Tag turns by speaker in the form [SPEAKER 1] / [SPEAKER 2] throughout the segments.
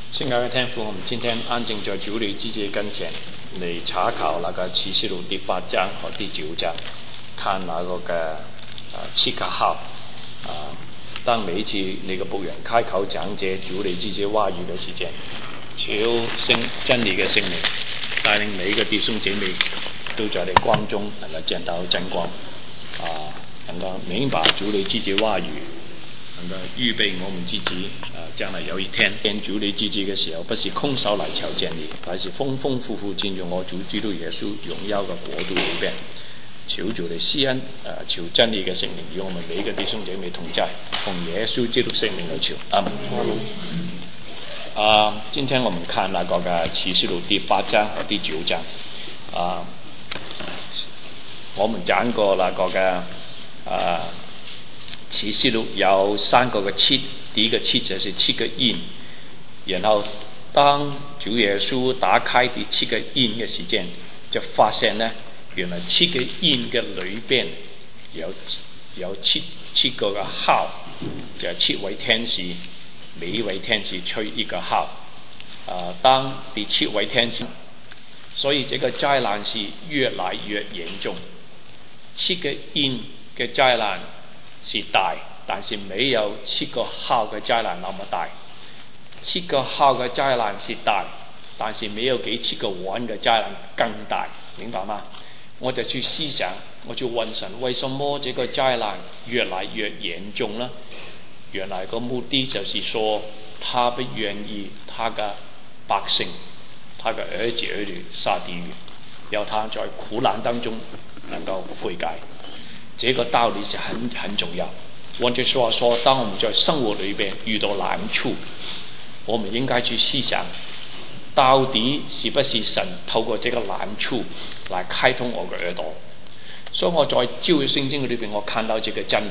[SPEAKER 1] 亲爱的天父，我们今天安静在主你自己跟前嚟查考那个启示录第8章和第9章，看那个7個號。當每一次你嘅僕人開口講解主你自己話語嘅時間，求真理嘅聖靈帶領每一個弟兄姐妹都在你光中能夠見到真光，能夠明白主你自己話語，能夠預備我們自己將來有一天見主你自己嘅時候，不是空手來朝見你，而是豐豐富富進入我主基督耶穌榮耀嘅國度裏邊。求主你施恩，求真理嘅聖靈與我們每一個弟兄姐妹同在，奉耶穌基督聖名來求，阿門。今天我們看那個嘅啟示錄第8章和第9章。我們講過那個嘅啟示錄有3個嘅7，第一個7就是7個印，然後當主耶穌打開第7個印嘅時間，就發現呢，原來7個印嘅裏邊有七個嘅號，就係7位天使，每一位天使吹一個號。當第7位天使，所以這個災難是越來越嚴重。7個印嘅災難是大，但是沒有7個號嘅災難那麼大。7個號嘅災難是大，但是沒有給7個碗嘅災難更大，明白嗎？我就去思想，我就問神，為什麼這個災難越來越嚴重呢？原來個目的就是說，他不願意他的百姓，他的兒子兒女下地獄，要他在苦難當中能夠悔改。這個道理是很重要。換句話說，當我們在生活裏邊遇到難處，我們應該去思想，到底是不是神透過這個難處來開通我嘅耳朵？所以我在舊約聖經裏邊，我看到這個真理，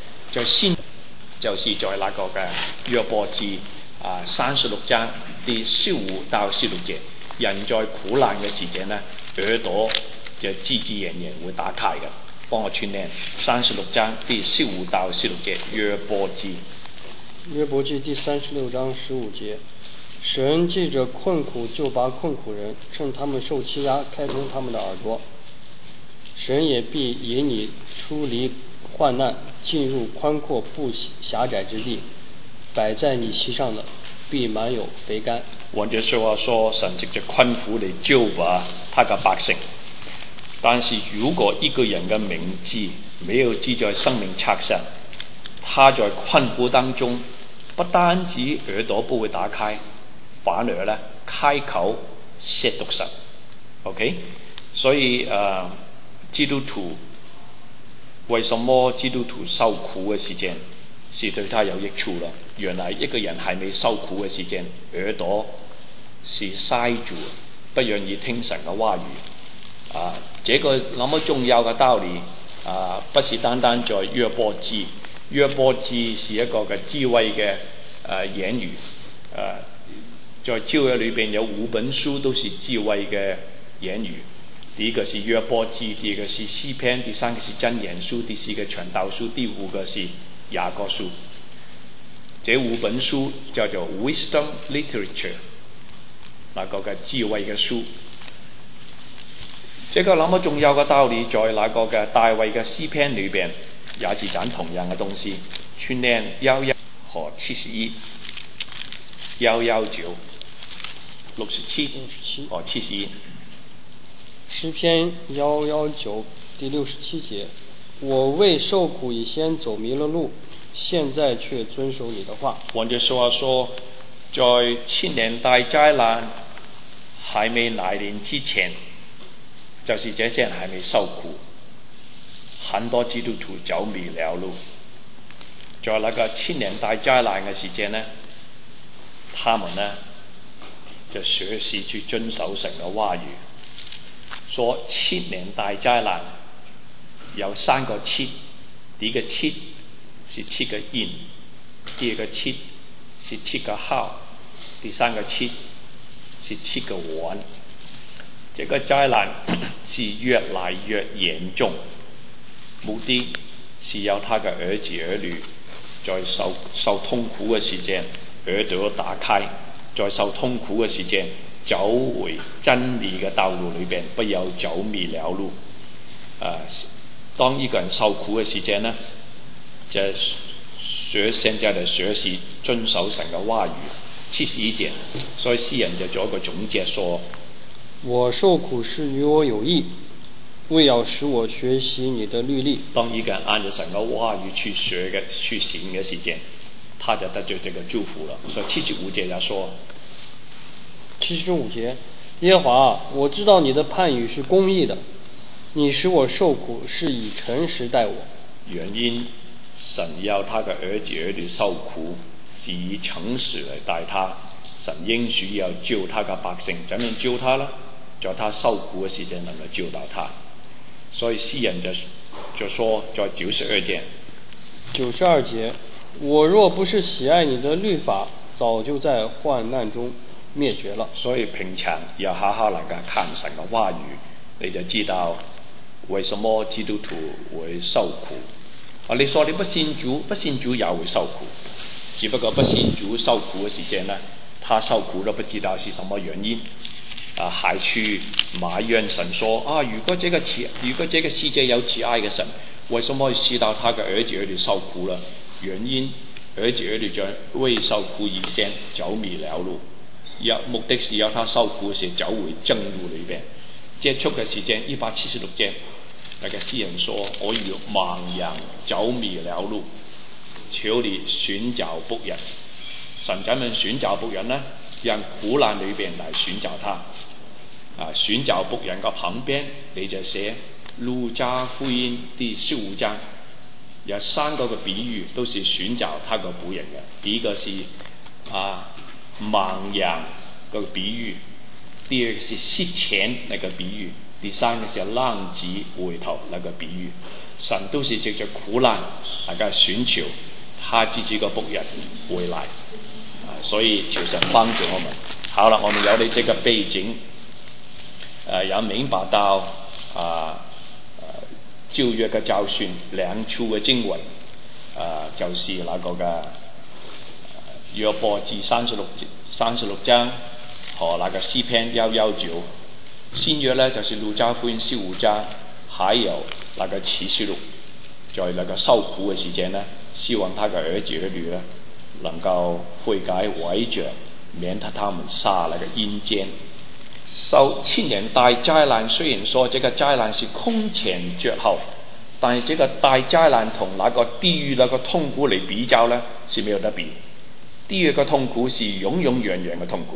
[SPEAKER 1] 就是在那個嘅約伯記36章第15到16節，人在苦難嘅時間呢，耳朵就自自然然會打開嘅。幫我串念36章第15到16節，約伯記
[SPEAKER 2] 第36章15節。神借着困苦救拔困苦人，趁他們受欺壓，開通他們的耳朵。神也必引你出離患難，進入寬闊不狹窄之地。擺在你膝上的必滿有肥甘。
[SPEAKER 1] 換句話說，神藉着困苦嚟救拔他嘅百姓。但是如果一個人嘅名字沒有記在生命冊上，他在困苦當中不單止耳朵不會打開，反而呢開口褻瀆神。 OK， 所以基督徒為什麼基督徒受苦嘅時間是對他有益處啦？原來一個人係未受苦嘅時間，耳朵是塞住，不願意聽神嘅話語。這個那麼重要嘅道理不是單單在約伯記，約伯記是一個嘅智慧嘅言語。在舊約裏邊有5本書都是智慧嘅言語。第一個是約伯記，第二個是詩篇，第三個是箴言書，第四個傳道書，第5個是雅各書。這5本書叫做 Wisdom Literature， 那個嘅智慧嘅書。這個那麼重要嘅道理，在那個嘅大衛嘅詩篇裏邊也是講同樣嘅東西。串念11和71、119、67和71。
[SPEAKER 2] 詩篇119第67節，我為受苦以先走迷了路，現在卻遵守你的話。
[SPEAKER 1] 換句話說，在千年大災難還未來臨之前，就是這些人還沒受苦，很多基督徒走迷了路。在那個千年大災難嘅時間呢，他們呢就學習去遵守神嘅話語。說千年大災難有3個7，第一個7是7個印，第二個7是7個號，第三個7是7個碗。這個災難是越來越嚴重，目的是要他嘅兒子兒女在受痛苦嘅時間，耳朵打開， 在受痛苦嘅時間走回真理嘅道路裏邊，不要走迷了路。當一個人受苦嘅時間呢，就現在的學習遵守神嘅話語，71節，所以詩人就做一個總結說：
[SPEAKER 2] 我受苦是與我有益，為要使我學習你的律例。
[SPEAKER 1] 當一個人按照神嘅話語去學嘅、去行嘅時間，他就得咗這個祝福了。所以75節就說
[SPEAKER 2] ：75節，耶和華，我知道你的判語是公義的，你使我受苦是以誠實待我。
[SPEAKER 1] 原因神要他嘅兒子兒女受苦，是以誠實嚟待他。神應許要救他嘅百姓，怎樣救他呢？在他受苦嘅時間能夠救到他。所以詩人就說在92節
[SPEAKER 2] ，92節，我若不是喜愛你的律法，早就在患難中滅絕了。
[SPEAKER 1] 所以平常要好好能夠看神嘅話語，你就知道為什麼基督徒會受苦。你說你不信主也會受苦，只不過不信主受苦嘅時間呢，他受苦都不知道是什麼原因，還去埋怨神說如果這個世界有慈愛嘅神，為什麼會使到他嘅兒子兒女受苦了？原因兒子兒女就為受苦以先走迷了路，目的是要他受苦時走回正路裏邊。結束嘅時間176節，那個詩人說：我如盲人走迷了路，求你尋找僕人。神怎樣尋找僕人呢？讓苦難裏邊來尋找他。尋找僕人嘅旁邊你就寫路加福音第15章，有3個嘅比喻都是尋找他個僕人嘅。第一個是盲人個比喻，第二個是失錢那個比喻，第三個是浪子回頭那個比喻。神都是藉着苦難大家尋求他自己個僕人回來，所以求神幫助我們。好了，我們有了這個背景，也明白到舊約嘅教訓兩處嘅經文，就是那個嘅約伯記36章和那個詩篇119。新約呢就是路加福音15章，還有那個啟示錄，在那個受苦嘅時間呢，希望他嘅兒子兒女呢能夠悔改悔着，免得他們下那個陰間。受千年大災難，雖然說這個災難是空前絕後，但是這個大災難同那個地獄那個痛苦嚟比較呢，是沒有得比。地獄嘅痛苦是永永遠遠嘅痛苦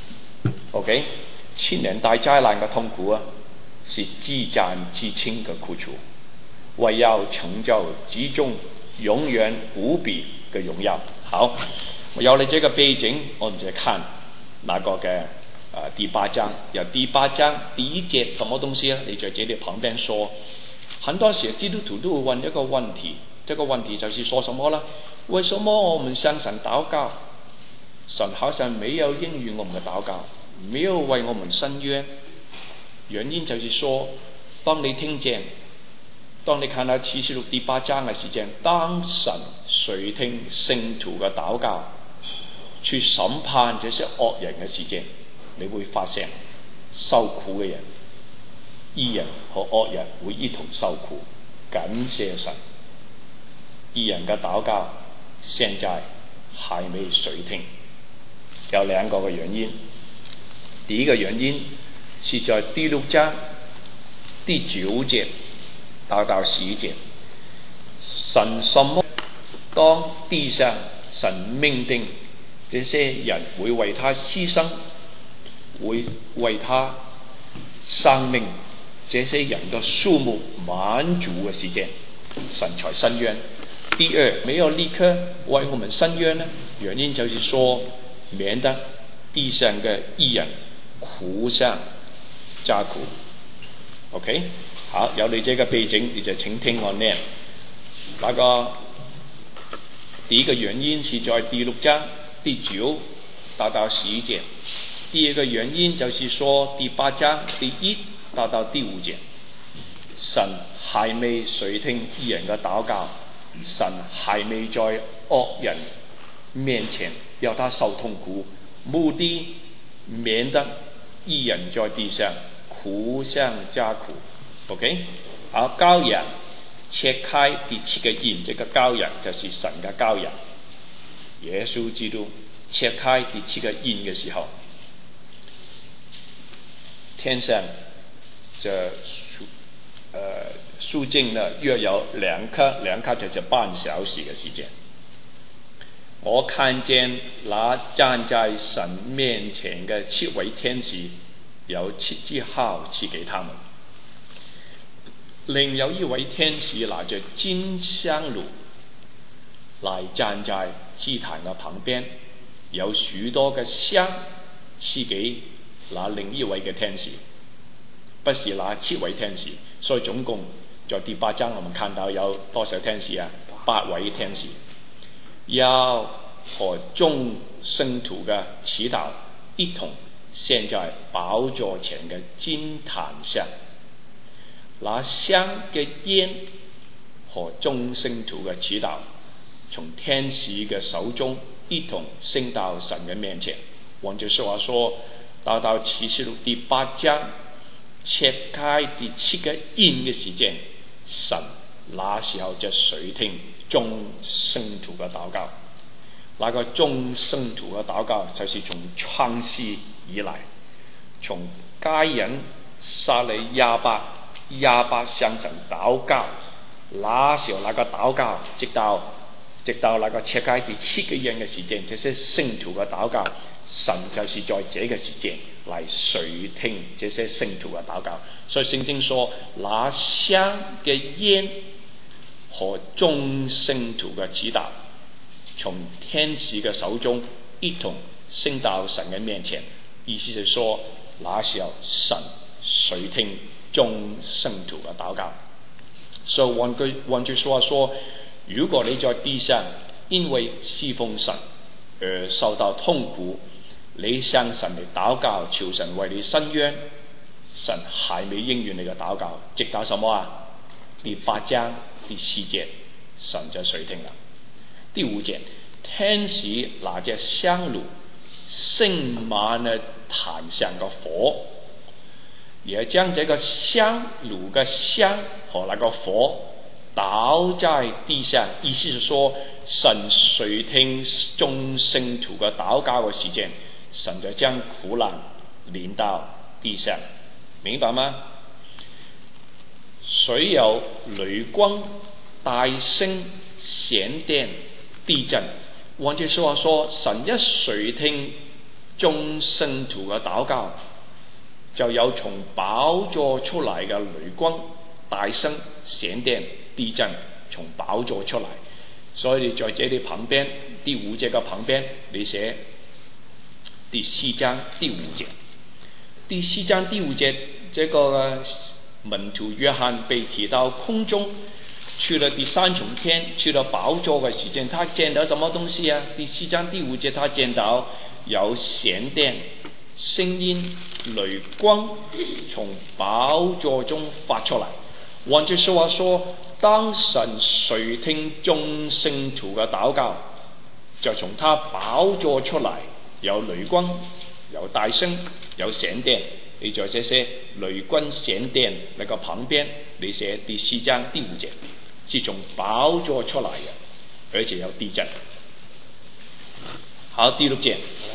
[SPEAKER 1] ，OK？ 千年大災難嘅痛苦是至暫至輕嘅苦楚，為要成就至終永遠無比嘅榮耀。好，我有了這個背景，我們就看那個嘅第8章，由第8章第1節什麼東西呢？你在這裏旁邊說，很多時基督徒都會問一個問題，這個問題就是說什麼呢？為什麼我們向神禱告，神好像沒有應允我們的禱告，沒有為我們伸冤？原因就是說，當你看到啟示錄第8章嘅時間，當神垂聽聖徒嘅禱告，去審判這些惡人嘅時間，你會發現受苦嘅人、義人和惡人會一同受苦。感謝神，義人嘅禱告現在還未垂聽，有2個嘅原因。第一個原因是在第6章第9節到11節，神什麼？當地上神命定這些人會為他犧牲，會為他生命，這些人的數目滿足嘅時間，神才伸冤。第二，沒有立刻為我們伸冤呢？原因就是說，免得地上嘅義人苦上加苦。OK， 好，有你這個背景，你就請聽我念。那個第一個原因是在第6章第9到11節，第二個原因就是說第8章第1到第5節，神還未垂聽義人嘅禱告，神還未在惡人面前要他受痛苦， 目的免得义人在地上苦上加苦。OK， 而羔羊切開第七個印，這個羔羊就是神嘅羔羊，耶穌基督切開第七個印嘅時候，天上就肅靜了約有兩刻就是半小時嘅時間。我看見那站在神面前嘅7位天使，有7支號賜給他們。另有一位天使拿着金香爐來站在祭壇嘅旁邊，有許多嘅香賜給那另一位嘅天使，不是那7位天使。所以總共在第8章我們看到有多少天使啊？8位天使，要和眾聖徒嘅祈禱一同獻在寶座前嘅金壇上。那香嘅煙和眾聖徒嘅祈禱從天使嘅手中一同升到神嘅面前。換句說話說，到啟示錄第8章切開第7個印嘅時間，神那時候就垂聽眾聖徒嘅禱告。那個眾聖徒嘅禱告就是從創世以來，從該隱殺了亞伯向神禱告，那時候那個禱告直到那個切開第7個印嘅時間，這些聖徒嘅禱告，神就是在這個時間來垂聽這些聖徒嘅禱告。所以聖經說，那香嘅煙和眾聖徒嘅祈禱從天使嘅手中一同升到神嘅面前，意思是說，那時候神垂聽眾聖徒嘅禱告。所以換句說話說，如果你在地上因為侍奉神而受到痛苦，你向神嚟禱告，求神為你伸冤，神還未應允你嘅禱告，直到什麼啊？第8章第4節，神就垂聽啦。第5節，天使拿着香爐盛滿了壇上嘅火，也將這個香爐嘅香和那個火倒在地上，意思是說，神垂聽眾聖徒嘅禱告嘅時間，神就將苦難臨到地上，明白嗎？雖有雷光、大聲、閃電、地震。換句說話說，神一垂聽眾聖徒嘅禱告，就有從寶座出來嘅雷光、大聲、閃電、地震從寶座出來。所以你在這裏旁邊第5節嘅旁邊，你寫第4章第5節。第4章第5節，這個門徒約翰被提到空中，去了第3重天，去了寶座嘅時間，他見到什麼東西啊？第4章第5節，他見到有閃電、聲音、雷光從寶座中發出來。換句說話說，當神垂聽眾聖徒嘅禱告，就從他寶座出來，有雷光、有大聲、有閃電。你在這些雷光閃電那個旁邊，你寫第4章第5節，是從寶座出來嘅，而且有地震。好，第6節。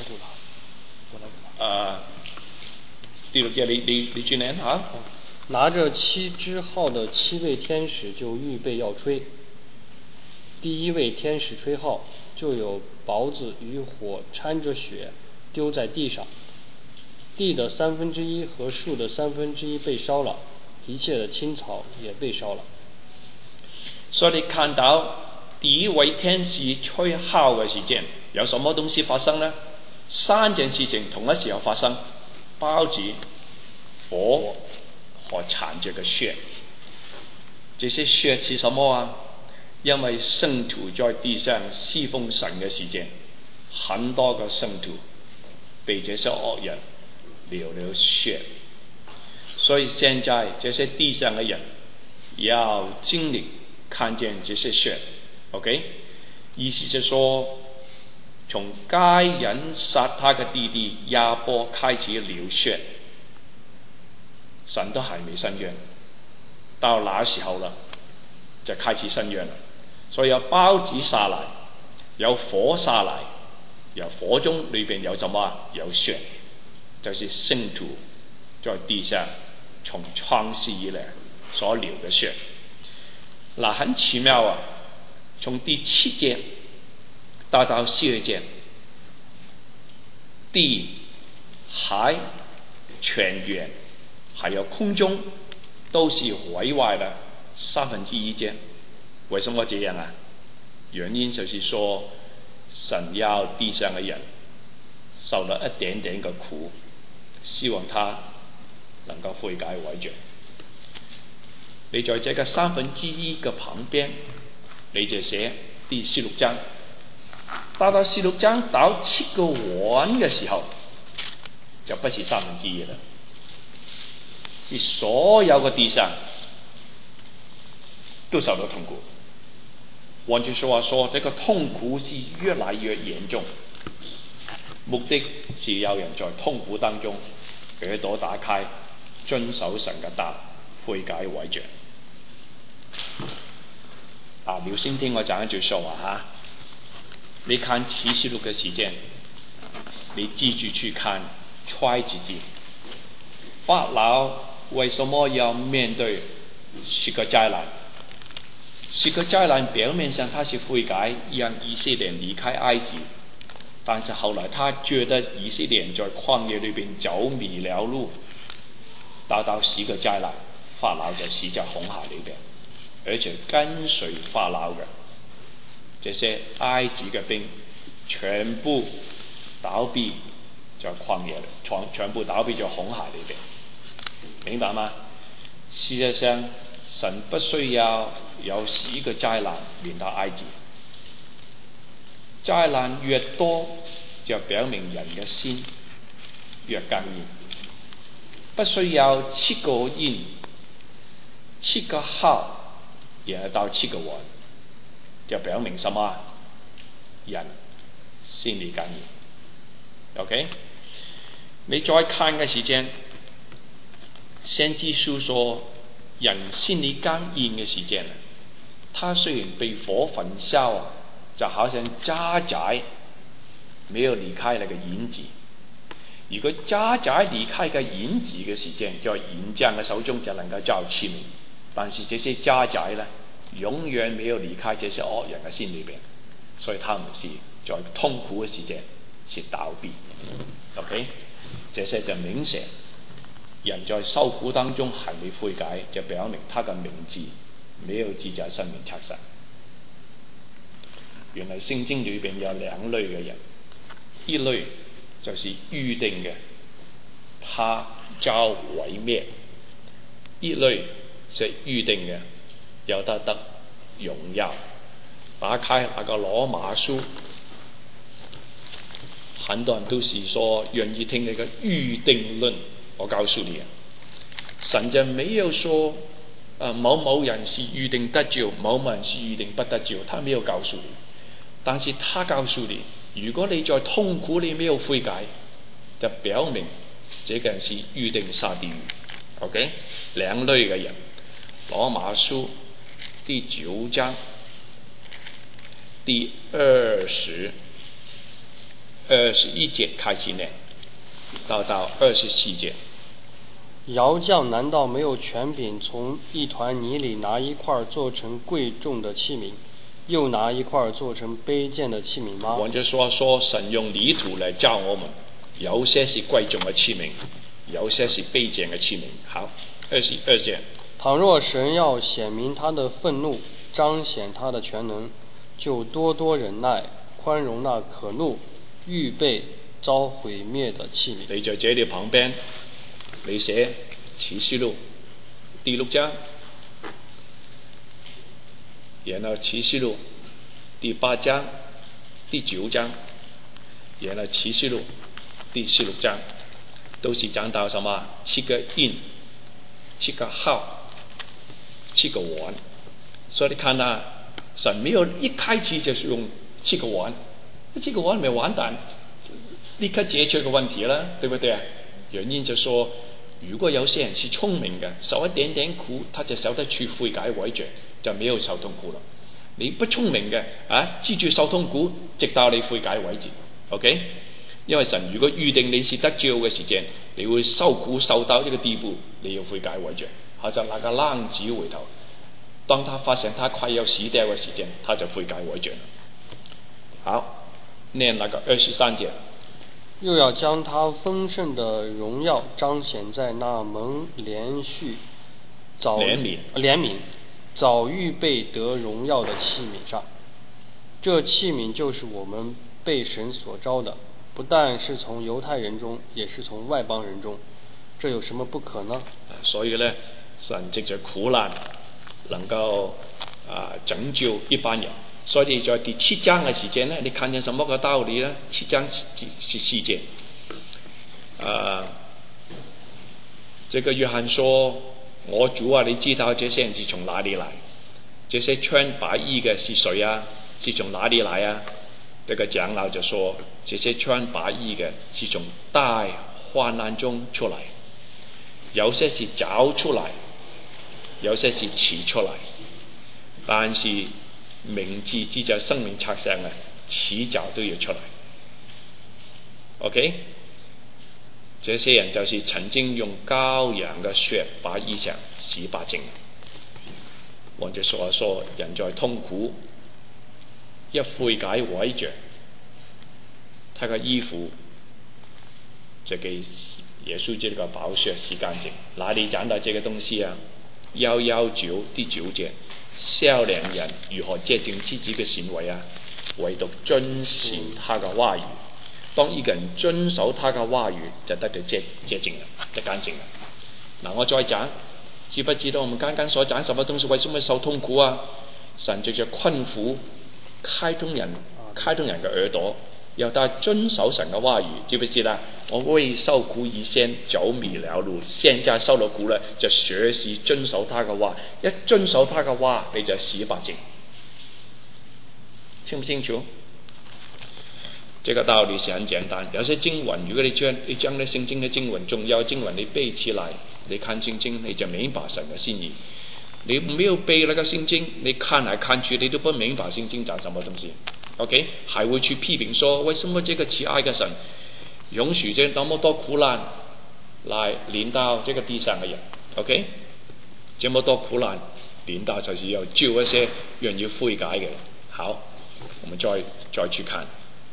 [SPEAKER 1] 第6節你去念啊。
[SPEAKER 2] 拿着7支號的7位天使就預備要吹。第1位天使吹號，就有雹子與火摻着血丟在地上，地的1/3和樹的1/3被燒了，一切的青草也被燒了。
[SPEAKER 1] 所以你看到第1位天使吹號嘅時間，有什麼東西發生呢？3件事情同一時候發生：雹子、火和摻着嘅血。這些血是什麼啊？因為聖徒在地上侍奉神嘅時間，很多個聖徒被這些惡人流了血，所以現在這些地上嘅人要經歷看見這些血。OK， 意思是說， 从该人杀他的弟弟亚伯开始流血，神都还没伸冤，到那时候了就开始伸冤了。所以有包子下来，有火下来，有火中里边有什么？有血，就是圣徒在地上从创世以来所流的血。那很奇妙啊，从第7节到42节，地、海、泉源还有空中都是毁坏了1/3节。为什么这样啊？原因就是说，神要地上的人受了一点点的苦，希望他能够悔改悔罪。你在这个1/3的旁边，你就寫第16章。到16章到7個碗嘅時候，就不是1/3了，是所有嘅地上都受到痛苦。換句說話說，這個痛苦是越來越嚴重，目的是有人在痛苦當中耳朵打開，遵守神嘅道，悔改悔罪。你先聽我講一句說話哈。你看啟示錄嘅時間，你記住去看創世記。法老為什麼要面對10個災難？10個災難表面上他是悔改，讓以色列離開埃及，但是後來他覺得以色列在曠野裏邊走迷了路，到10個災難，法老就死在紅海裏邊，而且跟隨法老嘅這些埃及嘅兵全部倒閉在曠野，全部倒閉在紅海裏邊，明白嗎？事實上神不需要有10個災難臨到埃及，災難越多就表明人嘅心越剛硬，不需要7個印、7個號，也到7個碗，就表明什麼？人心裡剛硬。OK， 你再看嘅時間，先知書說人心裡剛硬嘅時間，他雖然被火焚燒，就好像渣滓沒有離開那個銀子。如果渣滓離開個銀子嘅時間，在銀匠嘅手中就能夠造器皿，但是這些渣滓呢，永遠沒有離開這些惡人嘅心裡邊，所以他們是在痛苦嘅時間是倒閉。OK， 這些就明顯人在受苦當中還未悔改，就表明他嘅名字沒有記在生命冊上。原來聖經裏邊有2類嘅人，一類就是預定嘅，他遭毀滅；一類是預定嘅，有得榮耀。打開那個羅馬書，很多人都是說願意聽那個預定論。我告訴你啊，神就沒有說某某人是預定得救，某某人是預定不得救，他沒有告訴你。但是他告訴你，如果你在痛苦裏沒有悔改，就表明這個人是預定下地獄。OK， 2類嘅人，羅馬書第9章第21節開始念，到24節。
[SPEAKER 2] 窯匠難道沒有權柄從一團泥裡拿一塊做成貴重的器皿，又拿一塊做成卑賤的器皿嗎？
[SPEAKER 1] 或者說神用泥土來教我們，有些是貴重的器皿，有些是卑賤的器皿。好，22節。
[SPEAKER 2] 倘若神要顯明他的憤怒，彰顯他的全能，就多多忍耐，寬容那可怒、預備遭毀滅的器皿。
[SPEAKER 1] 你在這裡旁邊，你寫啟示錄第6章，然後啟示錄第8章、第9章，然後啟示錄第16章，都是講到什麼？7個印、7個號、7個碗。所以你看啊，神沒有一開始就是用7個碗， 这个完没完蛋，立刻解决个问题了，对不对啊？原因就说，如果有些人是聪明的，受一点点苦，他就晓得去悔改為罪，就沒有受痛苦了。你不聰明嘅記住受痛苦，直到你悔改為止。OK？ 因為神如果預定你是得救嘅時間，你會受苦受到呢個地步，你要悔改為罪。好像那個浪子回頭，當他發現他快要死掉嘅時間，他就悔改為罪。好，念那個23節。
[SPEAKER 2] 又要將他豐盛的榮耀彰顯在那蒙憐憫早預備得榮耀的器皿上。這器皿就是我們被神所召的，不但是從猶太人中，也是從外邦人中。這有什麼不可呢？
[SPEAKER 1] 所以呢，神藉着苦難能夠拯救一般人。所以在第7章嘅時間呢，你看見什麼個道理呢？7章14節，這個約翰說：我主啊，你知道這些人是從哪裡來？這些穿白衣嘅是誰啊？是從哪裡來啊？這個長老就說：這些穿白衣嘅是從大患難中出來，有些是早出來，有些是遲出來，但是名字記在生命冊上嘅，遲早都要出來。OK？ 這些人就是曾經用羔羊嘅血把衣裳洗白淨。換句話說，人在痛苦一悔改為罪，他嘅衣服就給耶穌這個寶血洗乾淨。哪裡講到這個東西啊？119第9節，少年人如何潔淨自己嘅行為啊？唯獨遵行他嘅話語。當一個人遵守他嘅話語，就得到潔淨啦，就乾淨啦。嗱，我再講，知不知道我們剛剛所講什麼東西為什麼受痛苦啊？神藉着困苦開通人嘅耳朵，要他遵守神嘅話語，知不知啦？我為受苦以先走迷了路，現在受了苦了，就學習遵守他嘅話。一遵守他嘅話，你就洗白淨。清不清楚？這個道理是很簡單。有些經文，如果你將那聖經的經文，重要經文你背起來，你看聖經你就明白神的心意。你沒有背那個聖經，你看來看去你都不明白聖經講什麼東西。OK？ 還會去批評說，為什麼這個慈愛的神容許這那麼多苦難來臨到這個地上的人 ？OK？ 這麼多苦難臨到就是要救一些願意悔改的人。好，我們再去看。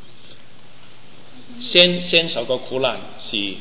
[SPEAKER 1] 先受個苦難是1/3。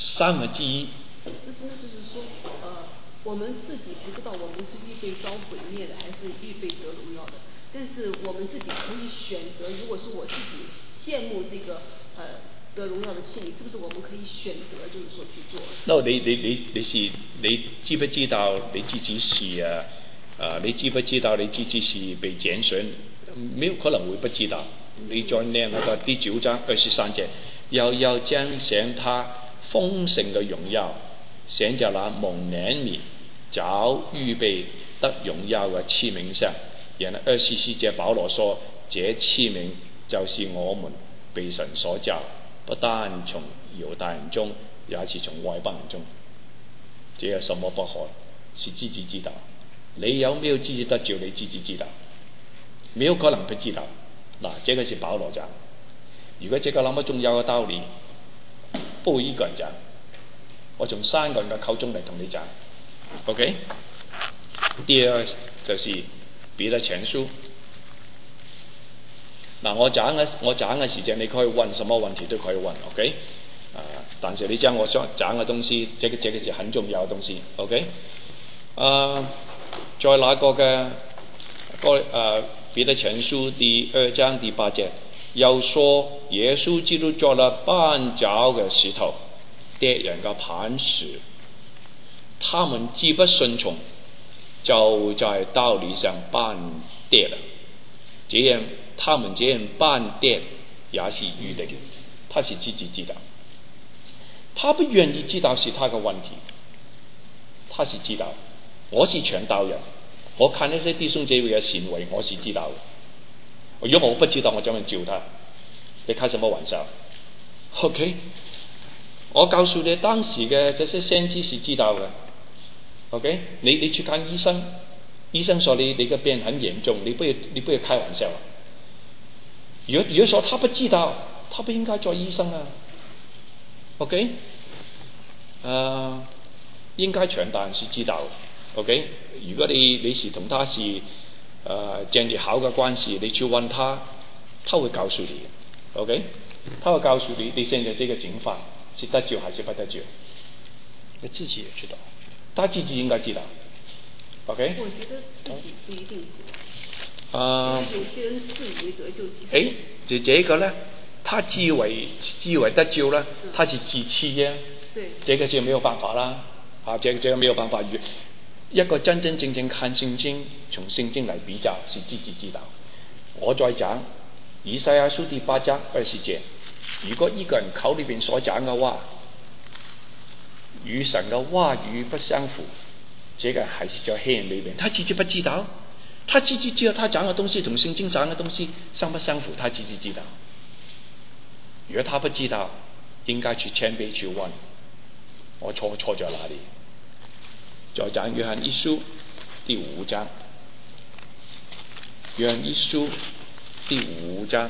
[SPEAKER 3] 就是說，我們自己不知道我們是預備遭毀滅的，還是預備得榮耀的。但是我們自己可以選擇，如果是我自己羨慕這個得榮耀的器皿，是不是我們可以選擇，就是說去做？
[SPEAKER 1] 那你知不知道你自己是你知不知道你自己是被揀選？沒有可能會不知道。你再念那個第9章23節，要彰顯他豐盛的榮耀，顯在那蒙憐憫早預備得榮耀的器皿上。然後24節保羅說：這器皿就是我們被神所召，不單從猶太人中，也是從外邦人中。這有什麼不可？是自己知道。你有沒有自己得救？你自己知道，沒有可能不知道。嗱，這個是保羅講。如果這個那麼重要的道理，不會一個人講，我從3個人嘅口中嚟同你講。OK？ 第二就是彼得前書。嗱，我講嘅時間，你可以問什麼問題都可以問。OK？但是你將我講嘅東西，這個是很重要嘅東西。OK？在那個嘅彼得前書第2章第8節，又說耶穌基督做了絆腳嘅石頭，跌人嘅磐石，他們既不順從，就在道理上絆跌了。這樣他們這樣絆跌也是預定的，他是自己知道，他不願意知道是他嘅問題，他是知道。我是傳道人，我看那些弟兄姐妹嘅行為，我是知道的。如果我不知道，我怎麼救他？ 你開什麼玩笑 ？OK， 我告訴你，當時嘅這些先知是知道嘅。OK， 你去看醫生，醫生說你嘅病很嚴重，你不要開玩笑。如果說他不知道，他不應該做醫生啊。OK， 應該傳道人是知道。OK， 如果你是同他是建立好嘅關係，你去問他，他會告訴你。OK， 他會告訴你，你現在這個情況是得救還是不得救？
[SPEAKER 2] 你自己也知道，
[SPEAKER 1] 他自己應該知道。OK，
[SPEAKER 3] 我覺得自己不一定知道。有些人自以為得救，其實
[SPEAKER 1] 這個呢，他自以為得救呢，他是自欺啫。
[SPEAKER 3] 對，
[SPEAKER 1] 這個就沒有辦法啦。這個沒有辦法。一個真真正正看聖經，從聖經嚟比較，是自己知道。我再講以賽亞書第8章20節，如果一個人口裏邊所講嘅話與神嘅話語不相符，這個人還是在黑暗裏邊，他自己不知道，他自己知道他講嘅東西同聖經講嘅東西相不相符，他自己知道。如果他不知道，應該去謙卑去問，我錯在哪裏？再講約翰一書第5章，約翰一書第5章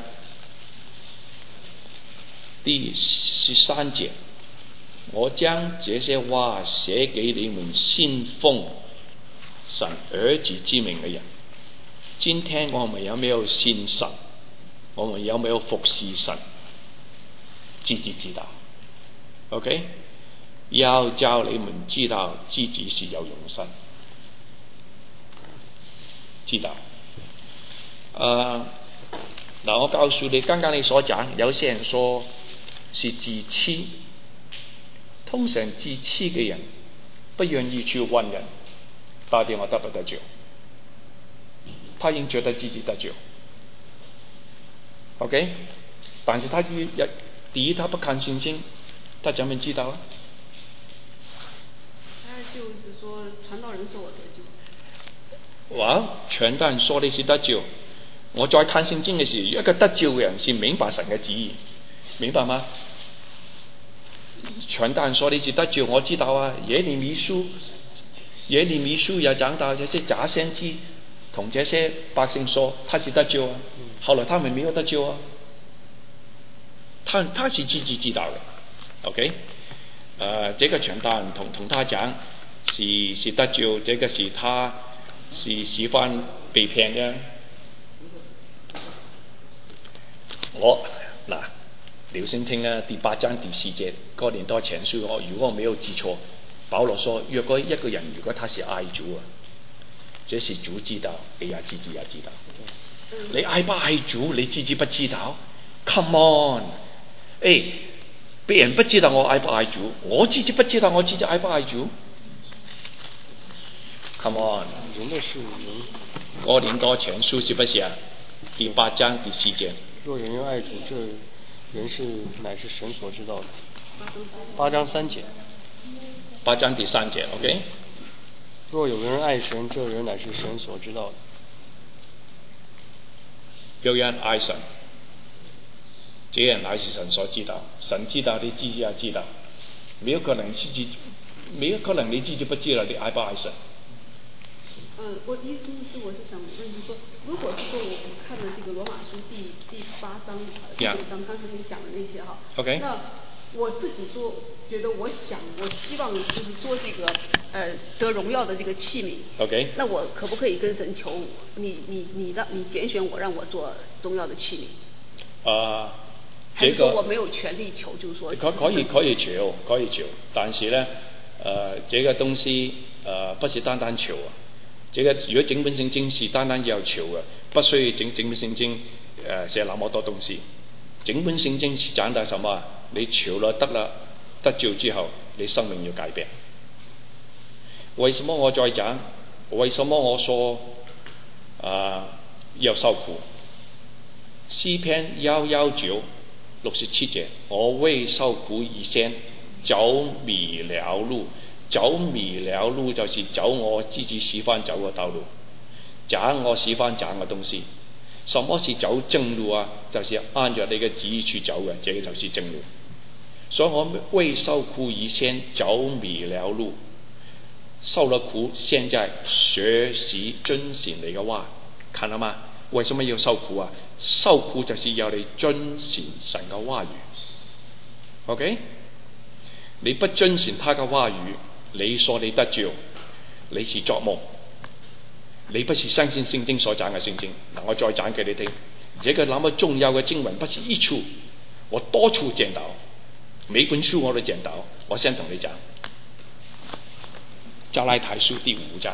[SPEAKER 1] 第13節，我將這些話寫給你們信奉神兒子之名的人。今天我們有沒有信神？我們有沒有服侍神？自己知道。 OK， 要叫你們知道自己是有永生，知道。我告訴你，剛剛你所講，有些人說是自欺，通常自欺嘅人不願意去問人到底我得不得救，他已經覺得自己得救。OK， 但是他第一他不看聖經，他怎麼知道啊？
[SPEAKER 3] 就是說傳道人說我得救。
[SPEAKER 1] 哇！傳道人說你是得救，我再看聖經嘅時候，一個得救嘅人是明白神嘅旨意，明白嗎？傳道人說你是得救，我知道啊。耶利米書也講到這些假先知同這些百姓說他是得救啊，後來他們沒有得救啊。他是自己知道嘅 ，OK， 這個傳道人同他講是得救，這個是他是喜歡被騙嘅。我嗱，留心聽啊，第8章第4節，哥林多前書，如果我沒有記錯，保羅說，若果一個人如果他是愛主啊，這是主知道，你也自己也知道。你愛不愛主，你自己不知道 ？Come on！ 別人不知道我愛不愛主，我自己不知道我自己愛不愛主。Come on！
[SPEAKER 2] 人的是人。
[SPEAKER 1] 哥林多前書是不是啊？第8章第4節。
[SPEAKER 2] 若人愛主，這人是乃是神所知道的。8章3節。
[SPEAKER 1] 8章第3節 ，OK。
[SPEAKER 2] 若有人愛神，這人乃是神所知道的。
[SPEAKER 1] 有人愛神，這人乃是神所知道。神知道，你自己也知道，沒有可能你自己不知道你愛不愛神。
[SPEAKER 3] 我的意思是，我是想問，就是說，如果是說我看了這個羅馬書第8章9章，剛才你講的那些哈
[SPEAKER 1] ，OK，
[SPEAKER 3] 那我自己說，覺得我希望就是做這個得榮耀的這個器皿
[SPEAKER 1] ，OK，
[SPEAKER 3] 那我可不可以跟神求你揀選我，讓我做榮耀的器皿？還是說我沒有權利求，就是說
[SPEAKER 1] 可以求，但是呢，這個東西不是單單求啊。這個如果整本聖經是單單要求嘅，不需要整本聖經寫那麼多東西。整本聖經是講到什麼？你求了得救之後，你生命要改變。為什麼我再講？為什麼我說要受苦？詩篇119 67節，我為受苦以先走迷了路。走迷了路就是走我自己喜歡走嘅道路，揀我喜歡揀嘅東西。 什麼是走正路啊？就是按着你嘅旨意去走嘅，這個就是正路。所以我為受苦以前走迷了路，受了苦，現在學習遵循你嘅話，看到嗎？為什麼要受苦啊？受苦就是要你遵循神嘅話語。OK？ 你不遵循他嘅話語，你說你得救，你是作夢，你不是相信聖經所講嘅聖經。嗱，我再講給你聽，這個那麼重要嘅經文不是一處，我多處見到，每本書我都見到。我先同你講，加拉太書第5章，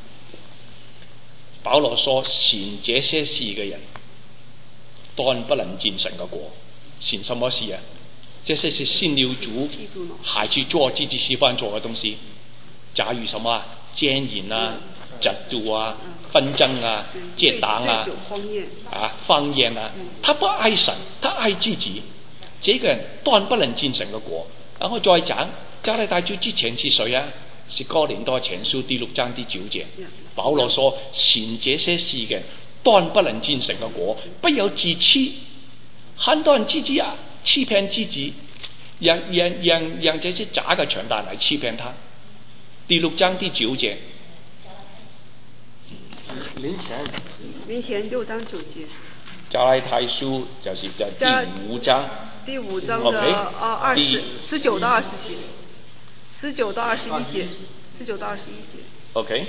[SPEAKER 1] 保羅說：行這些事嘅人，斷不能進神嘅國。行什麼事啊？這些是信了主，還去做自己喜歡做嘅東西。假如什麼啊？奸淫啊、嫉妒啊、紛爭啊、結黨啊、方言啊，他不愛神，他愛自己，這個人斷不能進神嘅國。然後再講加拉太書之前是誰啊？是哥林多前書第6章第9節，保羅說：行這些事嘅斷不能進神嘅國，不要自欺。很多人自己啊，欺騙自己，讓這些假嘅強盜嚟欺騙他。第6章第9節，
[SPEAKER 3] 林前6章9節，
[SPEAKER 1] 加拉太書就是在第5章
[SPEAKER 3] 的19到20節，19到21節，19到21節。
[SPEAKER 1] OK，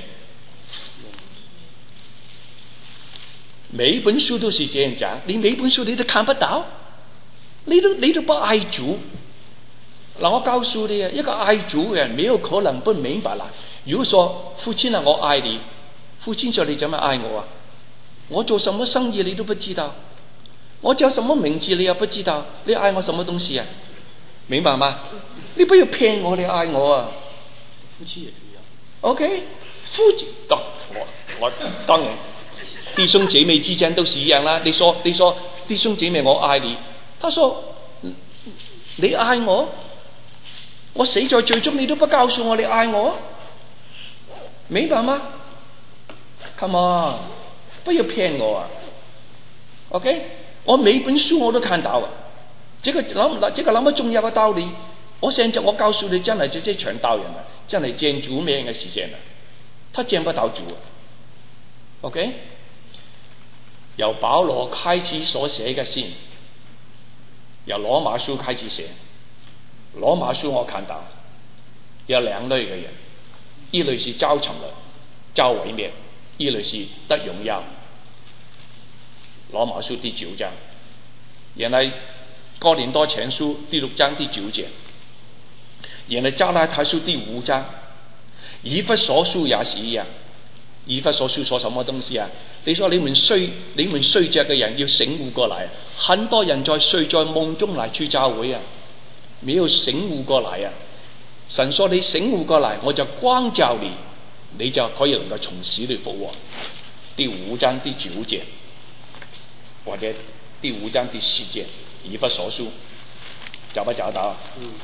[SPEAKER 1] 每一本書都是這樣講，你每一本書你都看不到，你都不愛主。嗱，我告訴你啊，一個愛主嘅人沒有可能不明白啦。如果說父親啊，我愛你，父親說你怎麼愛我啊？我做什麼生意你都不知道，我叫什麼名字你又不知道，你愛我什麼東西啊？明白嗎？你不要騙我，你愛我啊！
[SPEAKER 2] 夫妻也是一樣。
[SPEAKER 1] OK， 夫妻我當然弟兄姐妹之間都是一樣啦。你說弟兄姐妹我愛你，他說你愛我，我死在罪中你都不告訴我你愛我，明白嗎？ Come on， 不要騙我啊 ！OK， 我每本書我都看到啊，這個那麼重要嘅道理，我現在我告訴你，真係這些傳道人啊，真係見主命嘅時間啊，他見不到主啊。OK， 由保羅開始所寫嘅信，由羅馬書開始寫，羅馬書我看到有兩類嘅人，一類是遭沉淪、遭毀滅。一類是得榮耀，羅馬書第9章，原來哥林多前書第6章第9節，原來加拉太書第5章，以弗所書也是一樣。以弗所書說什麼東西啊？你說你們睡着嘅人要醒悟過來，很多人在睡在夢中來去教會啊，沒有醒悟過來啊。神說你醒悟過來，我就光照你。你就可以能夠從死裏復活。第5章第9節，或者第5章第10節，以弗所書找不找到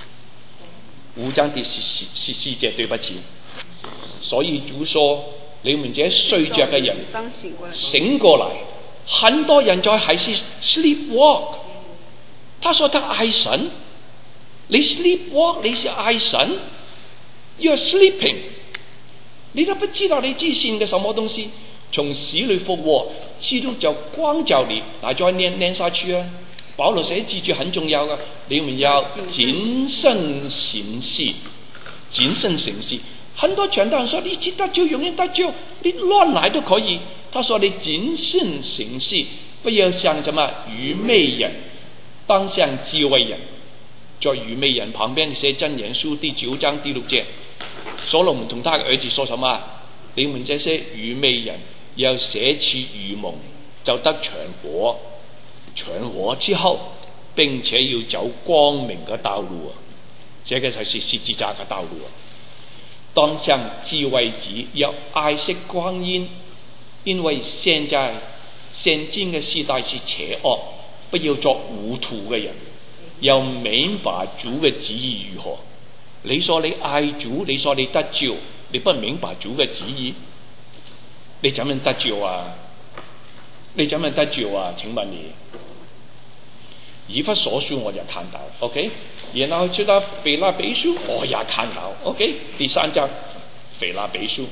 [SPEAKER 1] ？5章第14節，對不起。所以主說：你們這睡着嘅人，醒過來。很多人在還是 sleepwalk。他說他愛神，你 sleepwalk， 你是愛神 ，you are sleeping。你都不知道你之前嘅什麼東西，從死裏復活，基督就光照你。嗱，再念下去啊！保羅寫字句很重要嘅，你們要謹慎行事，謹慎行事。很多傳道人說你只得救，永遠得救，你亂來都可以。他說你謹慎行事，不要像什麼愚昧人，當像智慧人。在愚昧人旁邊寫箴言書第9章第6節。所羅門同他嘅兒子說什麼？你們這些愚昧人要捨棄愚蒙，就得長活。長活之後，並且要走光明嘅道路啊！這個就是十字架嘅道路啊！當像智慧子，要愛惜光陰，因為現今嘅時代是邪惡，不要作糊塗嘅人，要明白主嘅旨意如何。你說你愛主，你說你得救，你不明白主嘅旨意，你怎樣得救啊？ 你怎么得救啊？请问你？以弗所书我也看到 ，OK， 然后去到腓立比书我也看到 ，OK， 第3章腓立比书，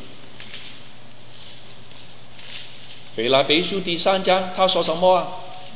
[SPEAKER 1] 腓立比书第3章他说什么啊？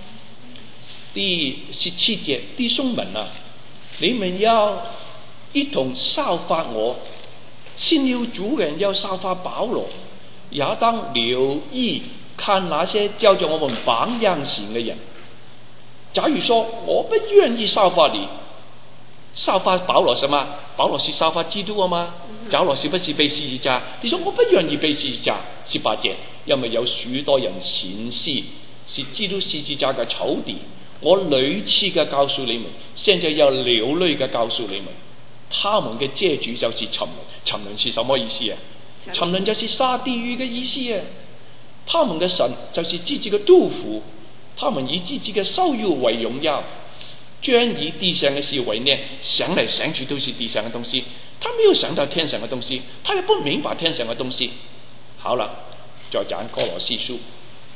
[SPEAKER 1] 第17节，弟兄们啊，你们要一同效法我，信了主人要效法保罗，也当留意看那些叫着我们榜样型的人。假如说我不愿意效法你，效法保罗什么？保罗是效法基督吗？保罗是不是被十字架？你说我不愿意被十字架，18节，因為有許多人顯示是基督十字架嘅仇敵。我屢次嘅告訴你們，現在要流淚嘅告訴你們，他們嘅結局就是沉淪。沉淪是什麼意思啊？沉淪就是下地獄嘅意思啊！他們嘅神就是自己嘅杜甫。他們以自己嘅羞辱為榮耀，將以地上嘅事為念，想來想去都是地上嘅東西，他沒有想到天上嘅東西，他也不明白天上嘅東西。好了，再講哥羅西書，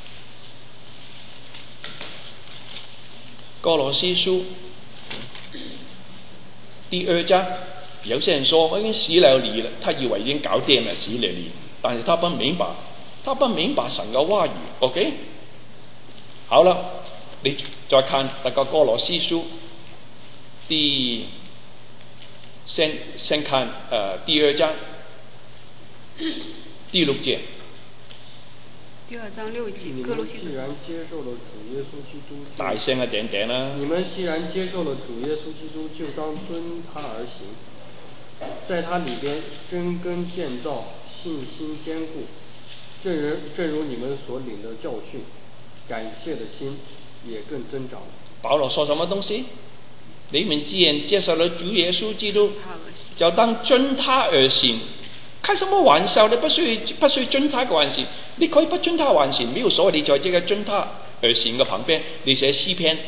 [SPEAKER 1] 哥羅西書第2章，有些人說我已經洗了禮了，他以為已經搞掂了洗了禮，但是他不明白神嘅話語 ，OK。好了，你再看那個哥羅西書先看第2章第6節。
[SPEAKER 3] 第2章6節，哥羅西書。
[SPEAKER 2] 既然接受了主耶穌基督，
[SPEAKER 1] 大聲一點點啦！
[SPEAKER 2] 你們既然接受了主耶穌基督，就當遵他而行，在他裏邊生根建造，信心堅固，正如你們所領的教訓，感謝的心也更增長。
[SPEAKER 1] 保羅說什麼東西？你們既然接受了主耶穌基督，就當遵他而行。開什麼玩笑？你不需要遵他嘅玩笑，你可以不遵他玩笑，沒有所謂。你在這個遵他而行嘅旁邊，你寫詩篇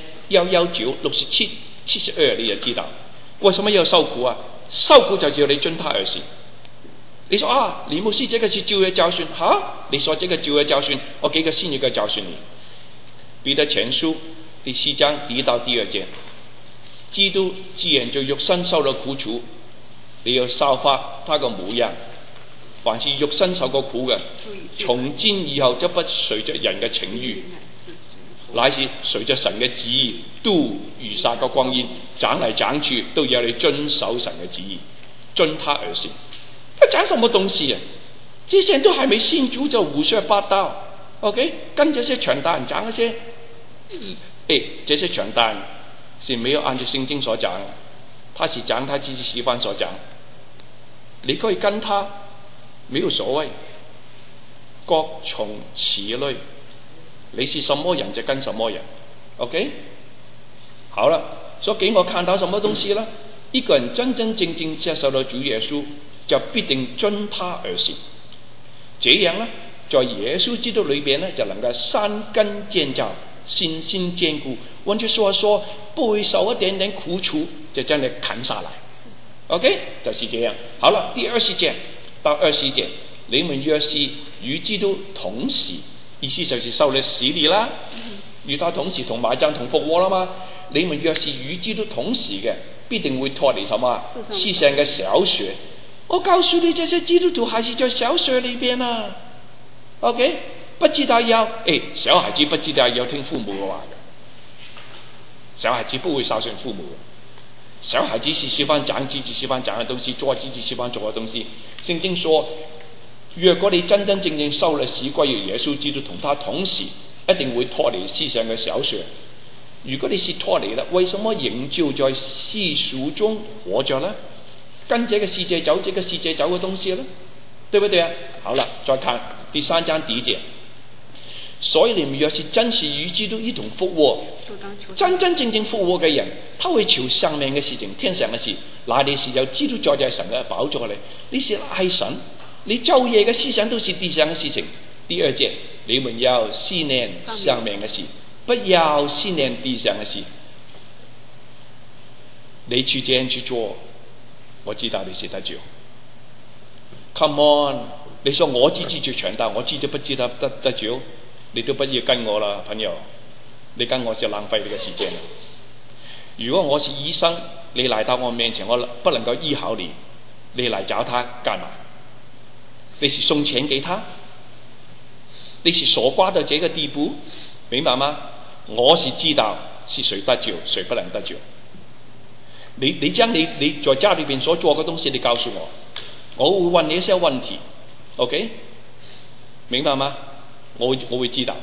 [SPEAKER 1] 119、67、72，你就知道為什麼要受苦啊？受苦就是要你遵他而行。你說啊，李牧師，這個是舊約教訓哈？你說這個舊約教訓，我給個新約嘅教訓你。彼得前書第4章1到2節，基督既然就肉身受了苦楚，你要效法他個模樣。凡是肉身受過苦嘅，從今以後就不隨着人嘅情慾，乃是隨着神嘅旨意，都如撒個光陰，長嚟長去都要你遵守神嘅旨意，遵他而行。講什麼東西啊？這些人都還沒信主就胡說八道 ，OK？ 跟這些傳道人講一些，這些傳道人是沒有按照聖經所講，他是講他自己喜歡所講，你可以跟他。沒有所謂，各從此類，你是什麼人就跟什麼人 ，OK？ 好了，所以給我看到什麼東西呢？一個人真真正正接受了主耶穌，就必定遵他而行。這樣呢，在耶穌基督裏邊呢，就能夠生根建造，信心堅固。換句說，不會受一點點苦楚，就將你砍下來。OK， 就是這樣。好了，第20節。到20節，你們若是與基督同時，意思就是受了洗禮啦，與他同時同埋葬同復活啦嘛。你們若是與基督同時嘅，必定會脫離什麼？世上嘅小學。我告訴你，這些基督徒還是在小學裏邊啊。OK， 不知道要小孩子不知道要聽父母嘅話嘅，小孩子不會孝順父母嘅。小孩子是喜歡講自己喜歡講的東西，做自己喜歡做的東西。聖經說，若果你真真正正受了洗歸於耶穌基督同他同時，一定會脫離世上嘅小學。如果你是脫離了，為什麼仍舊在世俗中活着呢？跟這個世界走，這個世界走嘅東西呢？對不對啊？好了，再看第3章第1節。所以你們若是真是與基督一同復活，真真正正復活嘅人，他會求上面嘅事情，天上嘅事。那你是有基督坐在神嘅寶座裏，你是愛神，你晝夜嘅思想都是地上嘅事情。第2節，你們要思念上面嘅事，不要思念地上嘅事。你去這樣去做，我知道你是得救。Come on， 你說我自己去傳道，我自己不知道得救。 你都不要跟我啦，朋友，你跟我就浪費你嘅時間。如果我是醫生，你來到我面前，我不能夠醫好你，你來找他幹嘛？你是送錢給他？你是傻瓜到這個地步，明白嗎？我是知道是誰得救，誰不能得救。你將你在家裏邊所做嘅東西，你告訴我，我會問你一些問題 ，OK？ 明白嗎？我會知道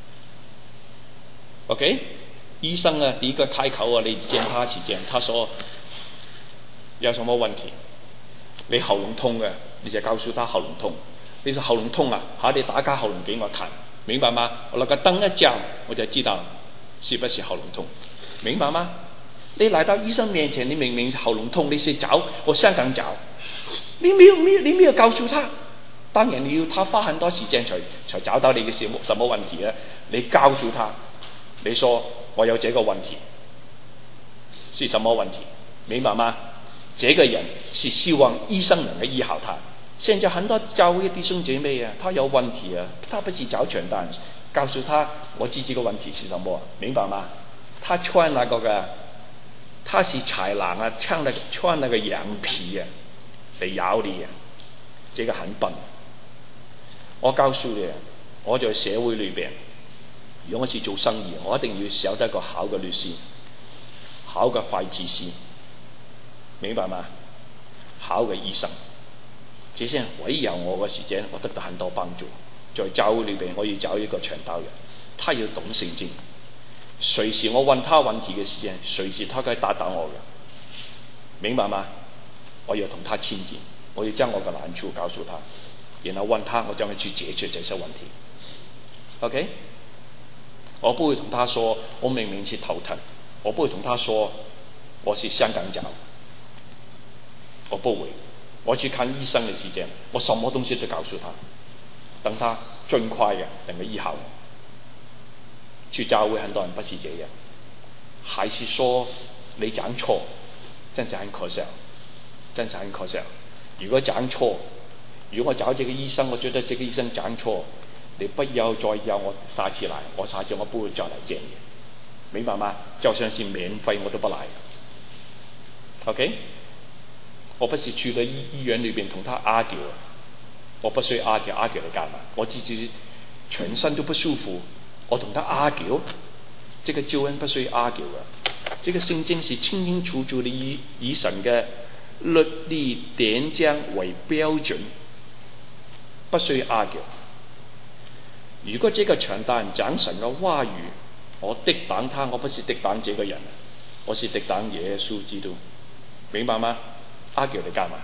[SPEAKER 1] ，OK？ 醫生啊，第一個開口啊，你見他時間，他說有什麼問題？你喉嚨痛嘅，你就告訴他喉嚨痛。你說喉嚨痛啊，好，你打開喉嚨給我看，明白嗎？我那個燈一照，我就知道是不是喉嚨痛，明白嗎？你來到醫生面前，你明明喉嚨痛，你去找我香港找，你沒有告訴他。當然你要他花很多時間才找到你嘅什麼問題啊？你告訴他，你說我有這個問題，是什麼問題？明白嗎？這個人是希望醫生能夠醫好他。現在很多教會的弟兄姐妹啊，他有問題啊，他不去找傳單，告訴他我自己個問題是什麼，明白嗎？他穿那個嘅，他是豺狼啊，穿那個羊皮啊嚟咬你啊，這個很笨。我告訴你，我在社會裏邊，如果我是做生意，我一定要找得一個好嘅律師，好嘅會計師，明白嗎？好嘅醫生，這些唯有我嘅時間，我得到很多幫助。在教會裏邊，我要找一個傳道人，他要懂聖經，隨時我問他問題嘅時間，隨時他可以答到我嘅，明白嗎？我要同他親近，我要將我嘅難處告訴他，然後問他，我將佢去解決這些問題。OK？ 我不會同他說我明明是頭疼，我不會同他說我是香港腳，我不會。我去看醫生嘅時間，我什麼東西都告訴他，等他盡快嘅能夠醫好。去教會很多人不是這樣，還是說你講錯，真是很可笑，真是很可笑。如果講錯，如果我找這個醫生，我覺得這個醫生講錯，你不要再要我下次來，我下次我不會再來見你，明白嗎？就算是免費我都不來。OK？ 我不是去到醫院裏邊同他 argue， 我不需要 argue 嚟幹嘛？我自己全身都不舒服，我同他 argue， 這個救恩不需要 argue 嘅。這個聖經是清清楚楚地以神嘅律例典章為標準，不需要 argue。如果這個傳道人講神嘅話語，我敵擋他，我不是敵擋這個人，我是敵擋耶穌基督，明白嗎？argue 嚟幹嘛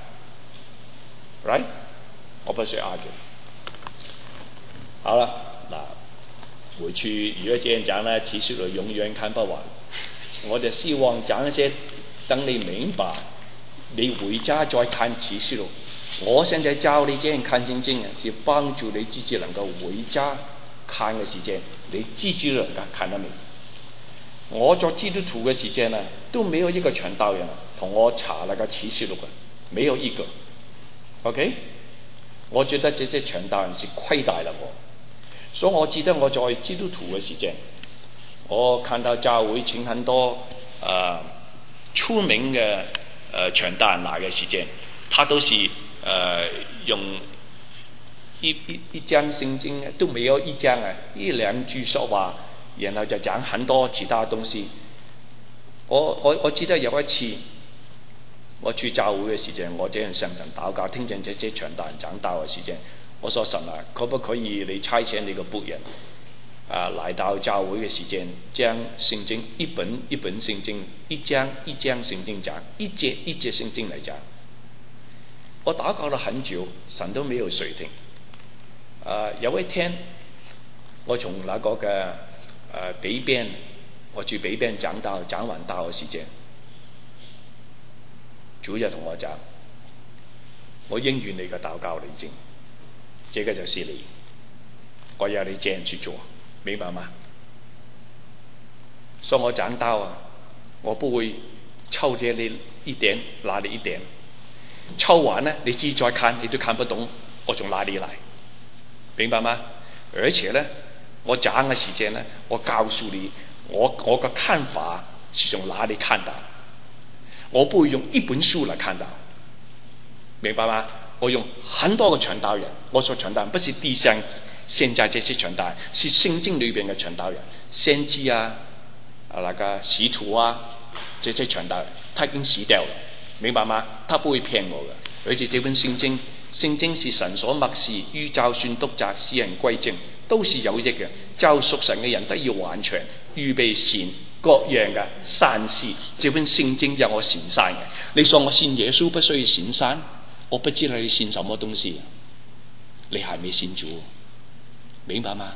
[SPEAKER 1] ？Right？ 我不需要 argue。好了，嗱，回去如果這樣講呢，啟示錄永遠看不完。我就希望講一些，等你明白，你回家再看啟示錄。我現在教你這樣看聖經，是幫助你自己能夠回家看嘅時間，你自己能夠看得明。我做基督徒嘅時間呢，都沒有一個傳道人同我查那個啟示錄嘅，沒有一個。OK？ 我覺得這些傳道人是虧待了我，所以我記得我在基督徒嘅時間，我看到教會請很多出名嘅傳道人來嘅時間，他都是用一章聖經都沒有一章啊，一兩句說話，然後就講很多其他東西。我記得有一次我去教會嘅時間，我這樣向神禱告，聽見這些傳道人講道嘅時間，我說神啊，可不可以你差遣你個僕人來到教會嘅時間，將聖經一本一本聖經，一章一章聖經講，一節一節聖經嚟講。我禱告了很久，神都沒有垂聽。有一天我從那個嘅北邊，我去北邊講道，講完道嘅時間，主就同我講，我應允你嘅禱告了已經，這個就是你，我要你這樣去做，明白嗎？所以我講道啊，我不會抽這你一點，拿你一點，抽完呢，你自己再看，你都看不懂我從哪裡來，明白嗎？而且呢， 我讲嘅時間呢，我告訴你，我嘅看法是從哪裡看到，我不會用一本書來看到，明白嗎？我用很多個傳道人，我所傳道人不是地上現在這些傳道人，是聖經裏邊嘅傳道人，先知啊，那個使徒啊，這些傳道人，他已經死掉了，明白嗎？他不會騙我的，而且這本聖經是神所默示，於教訓、督責、使人歸正，都是有益嘅，救贖神嘅人得以完全，預備善各樣嘅善事。這本聖經讓我善善嘅。你說我信耶穌不需要善善，我不知道你信什麼東西，你還沒信主，明白嗎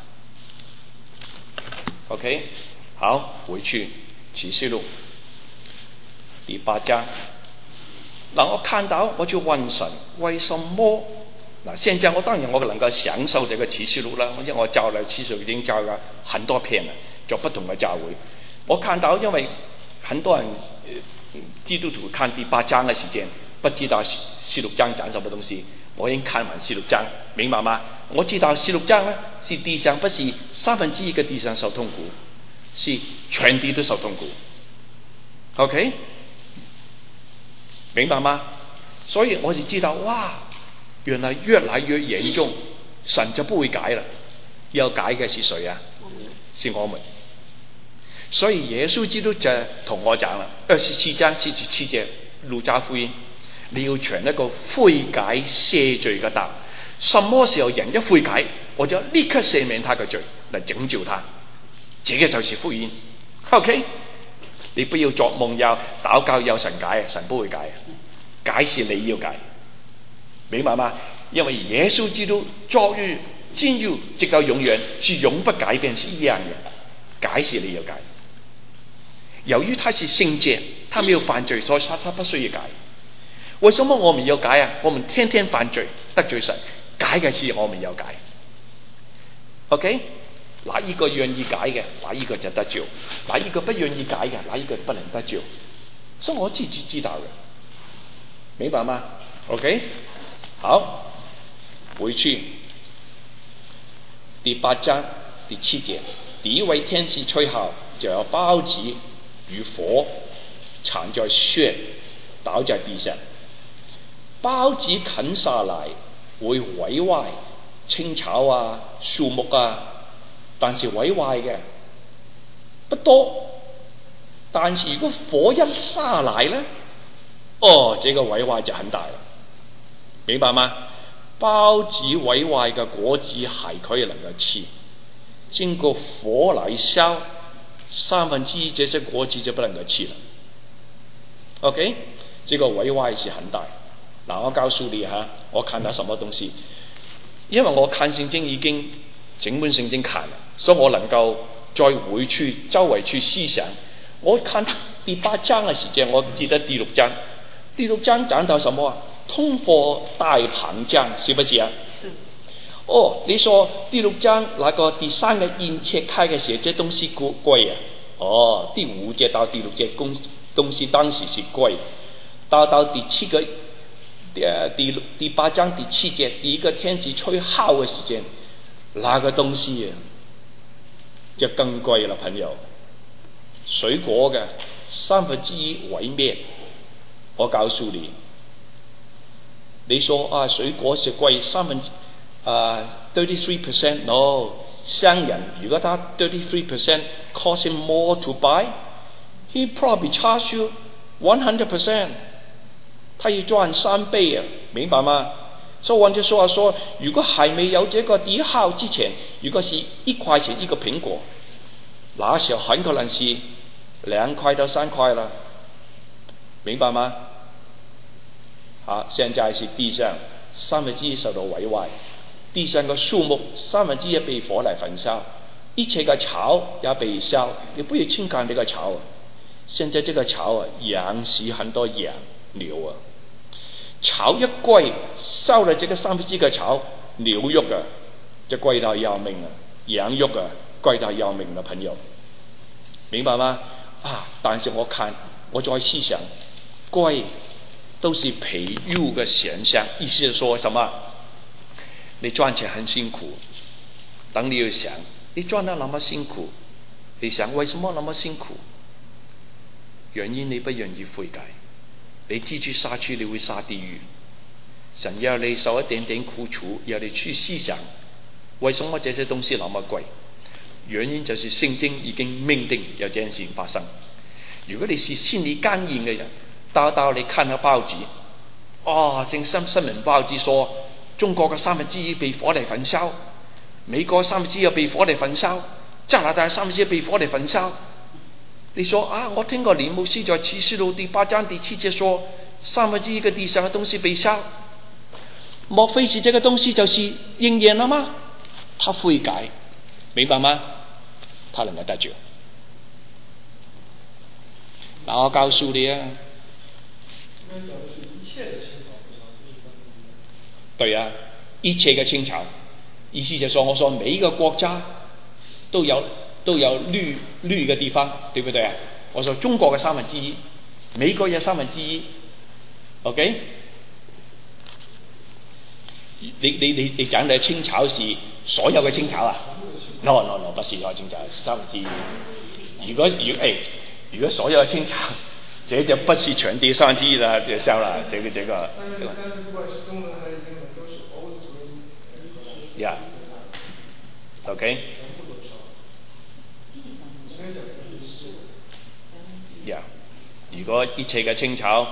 [SPEAKER 1] ？OK， 好，回去啟示錄第8章。我看到我就問神，為什麼？現在當然我能夠享受這個啟示錄啦，因為我教了啟示錄已經教了很多篇了，做不同的教會。我看到，因為很多人基督徒看第8章的時間，不知道16章講什麼東西。我已經看完16章，明白嗎？我知道16章呢，是地上不是1/3嘅地上受痛苦，是全地都受痛苦。OK， 明白嗎？所以我就知道，哇，原來越來越嚴重，神就不會改了。要改嘅是誰啊？是我們。所以耶穌基督就同我講啦，27章47節路加福音，你要傳一個悔改赦罪嘅道。什麼時候人一悔改，我就立刻赦免他嘅罪，嚟拯救他。這個就是福音。OK， 你不要作夢要禱告要神改，神不會改，改是你要改，明白嗎？因為耶穌基督昨日今日直到永遠是永不改變，是一樣嘅，改是你要改。由於他是聖潔，他沒有犯罪，所以他不需要改。為什麼我們要改啊？我們天天犯罪得罪神，改嘅是我們要改。OK， 哪一個願意改嘅，哪一個就得救；哪一個不願意改嘅，哪一個不能得救。所以我自己知道嘅，明白嗎 ？OK， 好，回去第8章第7節，第一位天使吹號，就有雹子與火藏在血倒在地上，雹子啃下來會毀壞青草啊、樹木啊，但是毀壞嘅不多。但是如果火一下來呢，這個毀壞就很大了，明白嗎？雹子毀壞嘅果子還可以能夠吃，經過火來燒，1/3這些果子就不能夠吃了。OK， 這個毀壞是很大。我告訴你哈，我看到什麼東西，因為我看聖經已經整本聖經看了，所以我能夠再回去周圍去思想。我看第8章嘅時間，我記得第6章講到什麼啊？通貨大膨脹，是不是啊？是。你說第6章那個第3個印切開嘅時候，這東西貴啊？第5節到第6節東西當時是貴，到第7個第8章第7節第一個天使吹號嘅時間，那個東西就更貴了，朋友。水果嘅1/3毀滅，我告訴你，你說水果是貴33% no， 商人如果他33% cost him more to buy， he probably charge you 100%， 他要賺3倍啊，明白嗎？所以換句話說，如果還沒有這個第一號之前，如果是1塊錢一個蘋果，那時候很可能是2塊到3塊了，明白嗎？好，現在是地上1/3受到毀壞，地上的樹木1/3被火來焚燒，一切嘅草也被燒。你不要輕看這個草啊！現在這個草啊，養死很多羊牛啊。草一貴，燒了這個1/3嘅草，牛肉啊就貴到要命啊，羊肉啊貴到要命了，朋友，明白嗎？但是我再思想，貴都是培育嘅現象，意思是說什麼？你賺錢很辛苦，等你要想你赚得那么辛苦，你想为什么那么辛苦？原因你不愿意悔改，你继续下去你会下地狱。神要你受一点点苦楚，要你去思想为什么这些东西那么贵。原因就是聖經已經命定有這件事情發生。如果你是心理剛硬嘅人，到你看下報紙，新聞報紙說中國嘅1/3被火嚟焚燒，美國1/3又被火嚟焚燒，加拿大1/3被火嚟焚燒。你說我聽過林牧師在啟示錄第8章第7節說1/3個地上嘅東西被燒，莫非是這個東西就是應驗了嗎？他悔改，明白嗎？他能夠得救。嗱，我告訴你啊，對啊，一切嘅清朝，意思就說我說每一個國家都有綠嘅地方，對不對啊？我說中國嘅1/3，美國有1/3 ，OK？ 你講嘅清朝是所有嘅清朝啊 ？No， 不是所有清朝，1/3。如果所有嘅清朝，這就不是全地1/3啦，就燒啦，這個。
[SPEAKER 4] 但是不管是中文還是英文，都是歐洲。
[SPEAKER 1] Yeah。OK。Yeah。如果一切嘅清朝。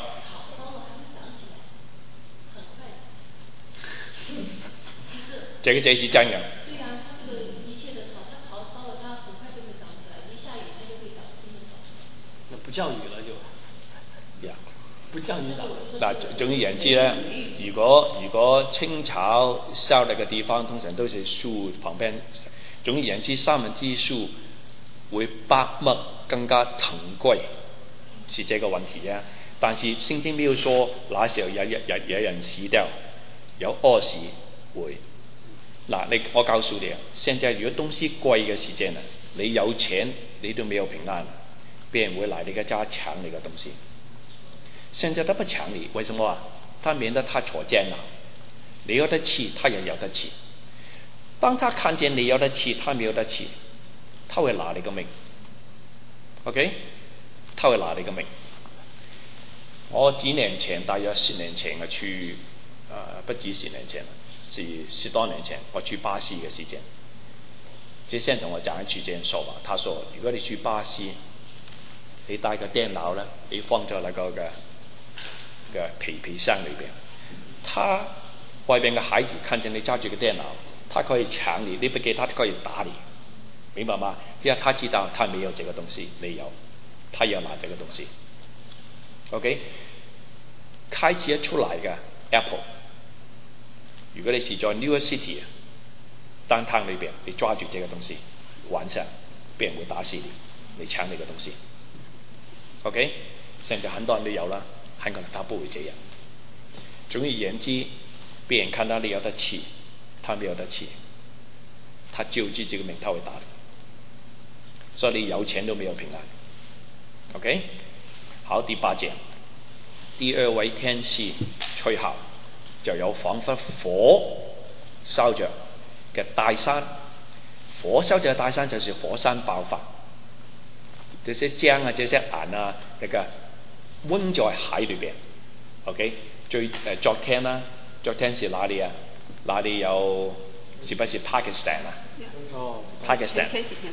[SPEAKER 1] 這是真嘅。
[SPEAKER 3] 對啊，它這個一切的它炒燒了，它很快就會長起來，一下雨它就會長新的草。
[SPEAKER 2] 那不降雨了就。不降雨長。
[SPEAKER 1] 嗱，總而言之咧，如果清朝燒那個地方，通常都是樹旁邊。總而言之，1/3樹會百物更加騰貴，是這個問題啫。但是聖經沒有說那時候有人死掉，有餓死會。嗱，我告訴你啊，現在如果東西貴嘅時間啊，你有錢你都沒有平安，別人會來你嘅家搶你嘅東西。現在他不搶你，為什麼啊？他免得他坐監牢，你有得吃，他也有得吃。當他看見你有得吃，他沒有得吃，他會拿你個命。OK， 他會拿你個命。我幾年前，大約10年前我去，不止10年前，是10多年前，我去巴西嘅時間。之前同我講一句這樣說話，他說：如果你去巴西，你帶個電腦呢，你放在那個嘅皮箱裏邊，他外邊嘅孩子看見你揸住個電腦，他可以搶你，你不給他可以打你，明白嗎？因為他知道他沒有這個東西，你有，他要拿這個東西。OK， 開始一出來嘅 Apple， 如果你是在 New York City 單攤裏邊，你抓住這個東西，晚上別人會打死你，你搶你個東西。OK， 現在很多人都有啦，很可能他不會這樣。總而言之，別人看到你有得吃，他沒有得吃，他就知這個命他會打你，所以你有錢都沒有平安。OK， 好，第8節，第2位天使吹號，就有彷彿火燒着嘅大山，火燒着嘅大山就是火山爆發，這些漿啊，這些鹽啊，那個溫在海裏邊。OK， 昨天啦，昨天是哪裡啊？哪裡有？是不是 Pakistan 啊？
[SPEAKER 2] 哦
[SPEAKER 1] ，Pakistan。
[SPEAKER 3] 前幾天。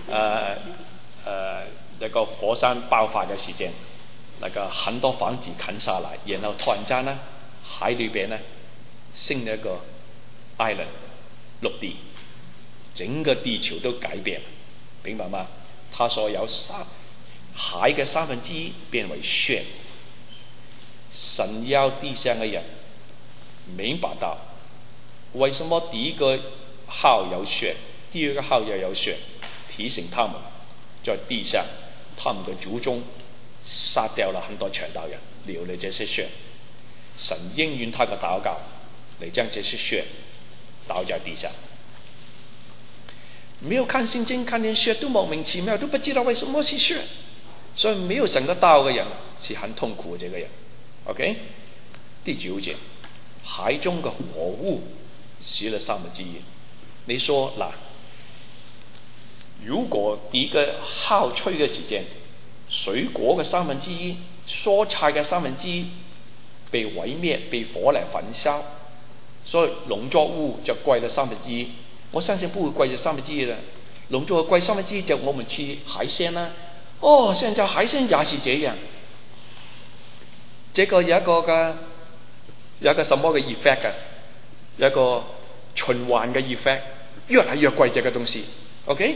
[SPEAKER 1] 那個火山爆發嘅時間，那個很多房子砍下來，然後突然間呢，海裏邊呢升了一個 island 陸地，整個地球都改變，明白嗎？他說有海嘅1/3變為血，神要地上嘅人明白到，為什麼第一個號有血，第二個號也有血，提醒他們在地上，他們的祖宗殺掉了很多傳道人，流了這些血，神應允他的禱告，嚟將這些血倒在地上。沒有看聖經，看見血都莫名其妙，都不知道為什麼是血，所以沒有神的道嘅人是很痛苦的這個人。OK， 第9節，海中嘅火湖死了1/3。你說嗱， 如果第一個號吹嘅時間，水果嘅1/3，蔬菜嘅1/3被毀滅，被火嚟焚燒，所以農作物就貴咗1/3。我相信不會貴咗1/3啦。農作物貴1/3就我們吃海鮮啦。哦，現在海鮮也是這樣。這個有一個什麼嘅 effect 啊？有一個循環嘅 effect， 越來越貴這個東西。OK？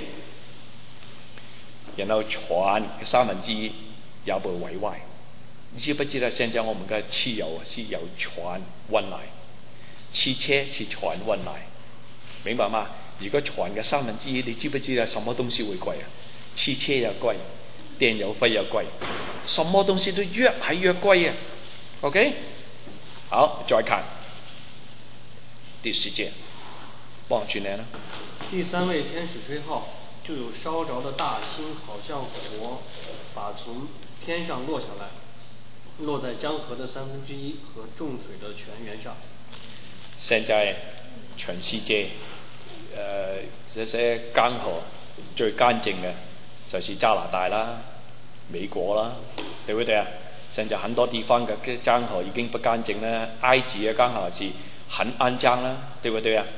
[SPEAKER 1] 然後船嘅1/3也被毀壞。你知不知道現在我們嘅汽油是由船運來，汽車是船運來，明白嗎？如果船嘅1/3，你知不知道什麼東西會貴啊？汽車又貴，電油費又貴，什麼東西都越來越貴啊。OK？ 好，再看第10節，望住你啦。
[SPEAKER 2] 第3位天使吹號，就有燒着的大星，好像火，把從天上落下來，落在江河的1/3和眾水的泉源上。
[SPEAKER 1] 現在全世界這些江河最乾淨嘅就是加拿大啦、美國啦，對不對啊？現在很多地方嘅江河已經不乾淨啦，埃及嘅江河是很骯髒啦，對不對啊？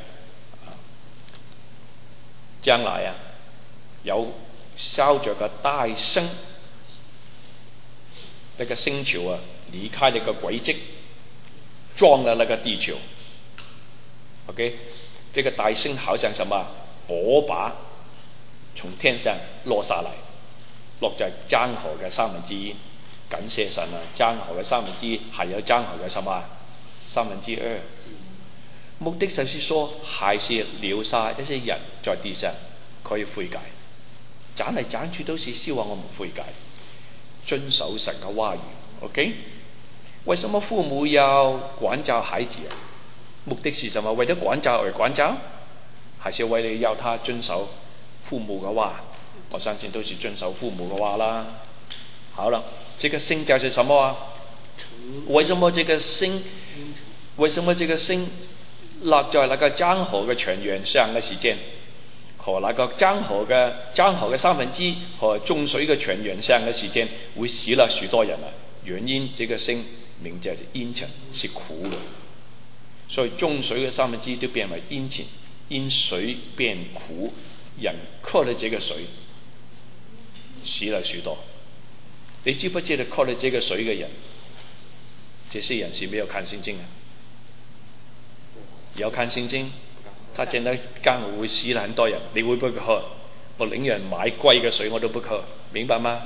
[SPEAKER 1] 將來啊，有燒着個大星，那個星球啊離開那個軌跡，撞了那個地球。OK， 這個大星好像什麼火把從天上落下來，落在江河嘅1/3。感謝神啊！江河嘅1/3還有江河嘅什麼2/3？目的就是說，還是留下一些人在地上可以悔改，斬嚟斬去都是希望我們悔改，遵守神嘅話語。OK？ 為什麼父母要管教孩子啊？目的是什麼？為咗管教而管教，還是為了要他遵守父母嘅話？我相信都是遵守父母嘅話啦。好了，這個星就是什麼啊？為什麼這個星落在那個江河嘅泉源上嘅時間，和那個江河嘅1/3和眾水嘅泉源上嘅時間，會死了許多人啊？原因這個星名叫做陰沉，是苦的，所以眾水嘅1/3都變為陰沉，因水變苦，人喝了這個水，死了許多。你知不知道喝了這個水嘅人，這些人是沒有看聖經啊？有看聖經，他見到江河會死了很多人，你會不會喝？我寧願買貴嘅水我都不喝，明白嗎？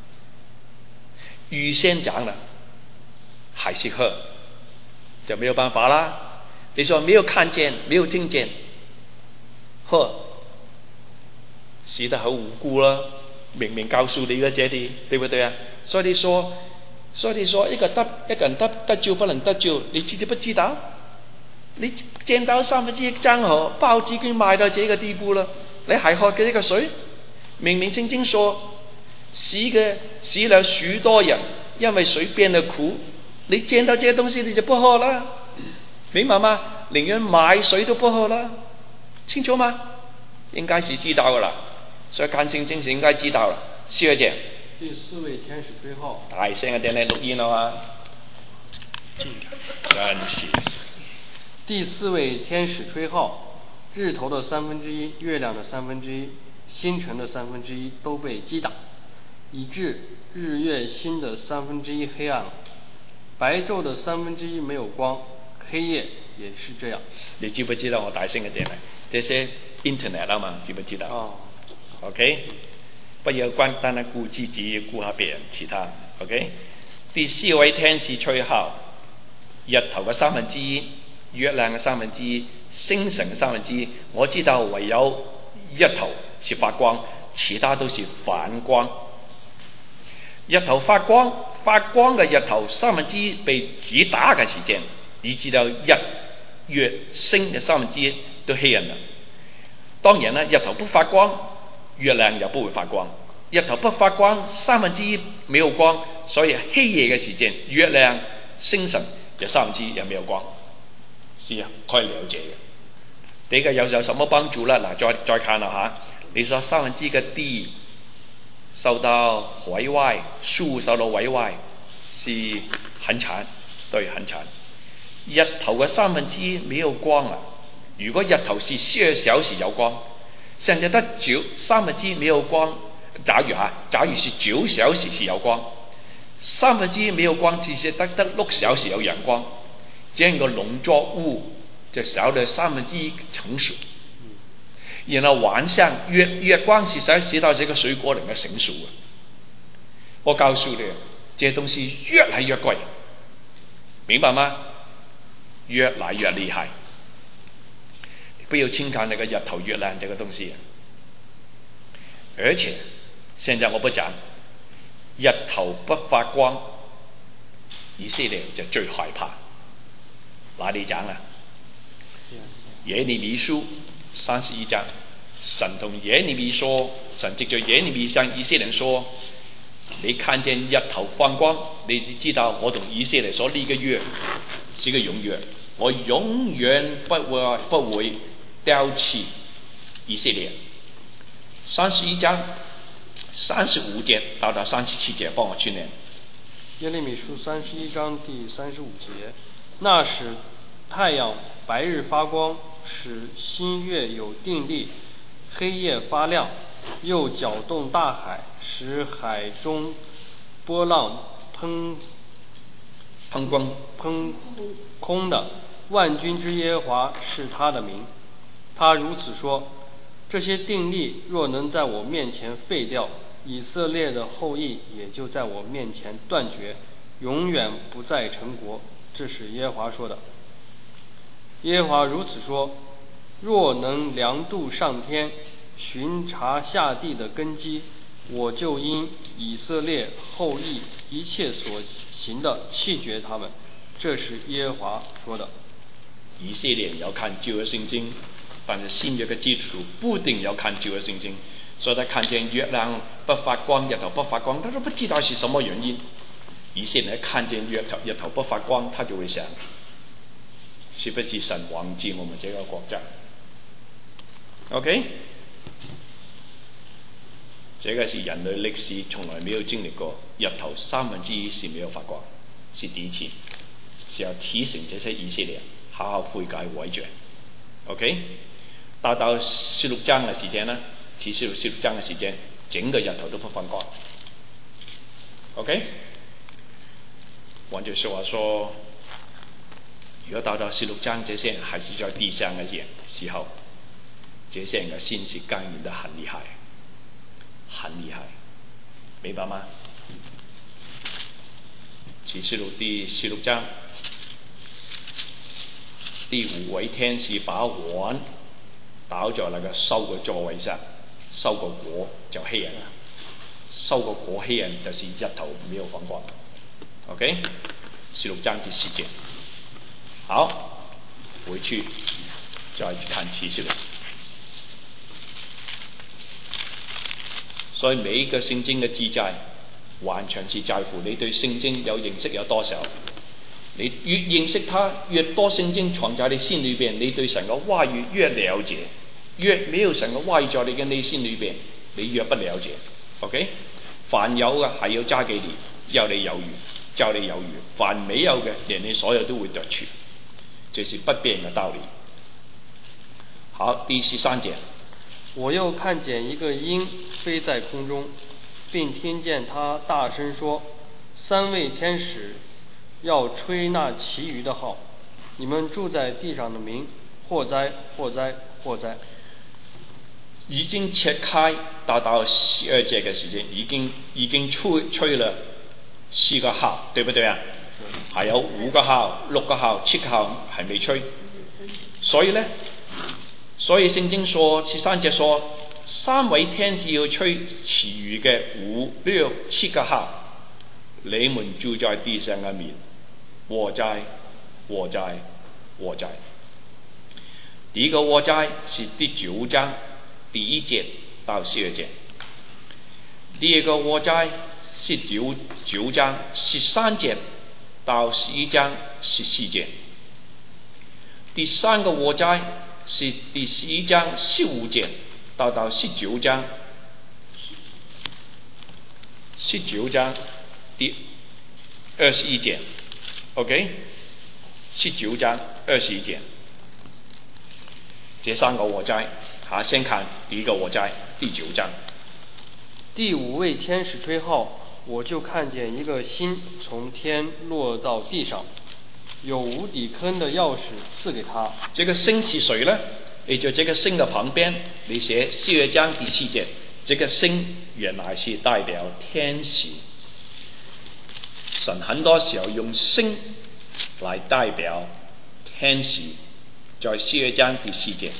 [SPEAKER 1] 預先講了，還是喝，就沒有辦法啦。你說沒有看見，沒有聽見，喝，死得很無辜啦。明明告訴你嘅這啲，對不對啊？所以你說一個人得救不能得救，你知不知道？你見到1/3江河包子已經賣到這個地步了，你還喝嘅呢個水？明明聖經說死了許多人，因為水變得苦。你見到這些東西你就不喝啦，明白嗎？寧願買水都不喝啦，清楚嗎？應該是知道㗎啦。所以看聖經是應該知道啦。12節，
[SPEAKER 2] 第4位天使吹號，
[SPEAKER 1] 大聲一點嚟錄音啊嘛！真是。
[SPEAKER 2] 第4位天使吹號，日頭的1/3，月亮的1/3，星辰的1/3都被擊打，以致日月星的1/3黑暗了，白晝的1/3沒有光，黑夜也是這樣。
[SPEAKER 1] 你知不知道？我大聲一點嚟，這些 internet 啊嘛，知不知道？
[SPEAKER 2] 哦。
[SPEAKER 1] OK， 不要單單顧自己，顧下別人，其他 OK。第4位天使吹號，日頭嘅1/3，月亮嘅1/3，星辰嘅1/3。我知道唯有日頭是發光，其他都是反光。日頭發光嘅日頭1/3被擊打嘅時間，以至到日月星嘅1/3都黑人啦。當然啦，日頭不發光，月亮也不會發光。日頭不發光，1/3沒有光，所以黑夜嘅時間，月亮、星辰有1/3也沒有光。是啊，可以了解嘅。呢個有什麼幫助啦？嗱，再看啦嚇。 你说三分之一个地受到毁坏，树受到毁坏，是很惨，对，很惨。日头嘅三分之一没有光啊！如果日头是12小時有光，現在得三分之一沒有光。假如是9小時是有光，三分之一沒有光，只是得6小時有陽光，整個農作物就少了三分之一成熟。然後晚上月光是使到這個水果能夠成熟啊！我告訴你，這東西越來越貴，明白嗎？越來越厲害。不要輕看那個日頭月亮這個東西，而且現在我不講日頭不發光，以色列就最害怕。哪裏講啊？耶利米書31章，神同耶利米說，神藉着耶利米向以色列人說，你看見日頭放光，你就知道我同以色列所立嘅約是個永約，我永遠不會丟棄以色列。31章35節到37節，幫我去念。
[SPEAKER 2] 耶利米書31章第35節，那使太陽白日發光，使新月有定力，黑夜發亮，又攪動大海，使海中波浪噴空的，萬軍之耶和華是他的名。他如此說，這些定力若能在我面前廢掉，以色列的後裔也就在我面前斷絕，永遠不再成國。這是耶和華說的。耶和華如此說，若能量度上天，巡查下地的根基，我就因以色列後裔一切所行的棄絕他們。這是耶和華說的。
[SPEAKER 1] 以色列要看舊約聖經，但是新約嘅基督徒不一定要看舊約聖經，所以他看見月亮不發光，日頭不發光，他都不知道是什麼原因。以色列看見日頭不發光，他就會想，是不是神忘記我們這個國家 ？OK， 這個是人類歷史從來沒有經歷過，日頭1/3是沒有發光，是第一次，是要提醒這些以色列好好悔改悔罪。OK， 到16章嘅時間呢，啟示錄16章嘅時間，整個日頭都不發光。OK， 換句說話說，如果到16章，這些人還是在地上嘅時候，這些人嘅心是剛硬得很厲害，很厲害，明白嗎？啟示錄第16章。第5位天使把碗倒在那個收嘅座位上，收個果就黑人啦，收個果黑人就是日頭沒有放光。OK， 16章第10節。好，回去再看啟示錄。所以每一個聖經嘅記載，完全是在乎你對聖經有認識有多少。你越認識他，越多聖經藏在你心裏邊，你對神嘅話語越了解。越沒有神嘅話語在你嘅內心裏邊，你越不了解。OK， 凡有嘅係要揸給你，要你有餘，叫你有餘；凡沒有嘅，連你所有都會奪去。這是不變嘅道理。好，第13節。
[SPEAKER 2] 我又看見一個鷹飛在空中，並聽見他大聲說：3位天使要吹那其餘的號，你們住在地上的民，禍哉禍哉禍哉！
[SPEAKER 1] 已經切開到12節嘅時間，已經吹了4個號，對不對啊？還有5個號、6個號、7個號還沒吹。所以聖經說13節說3位天使要吹其餘嘅5、6、7個號，你們住在地上嘅民，禍哉禍哉禍哉！第一個禍哉是第9章第1節到12節，第二個禍哉是9章13節到11章14節，第三個禍哉是第11章15節到19章，19章第21节 ，OK， 19章21节，这3个禍災，先看第一個禍災，第9章。
[SPEAKER 2] 第5位天使吹號，我就看見一個星從天落到地上，有無底坑的鑰匙賜給他。
[SPEAKER 1] 這個星是誰呢？你在這個星的旁邊，你寫12章第4節，這個星原來是代表天使。神很多時候用星來代表天使，在12章第4節，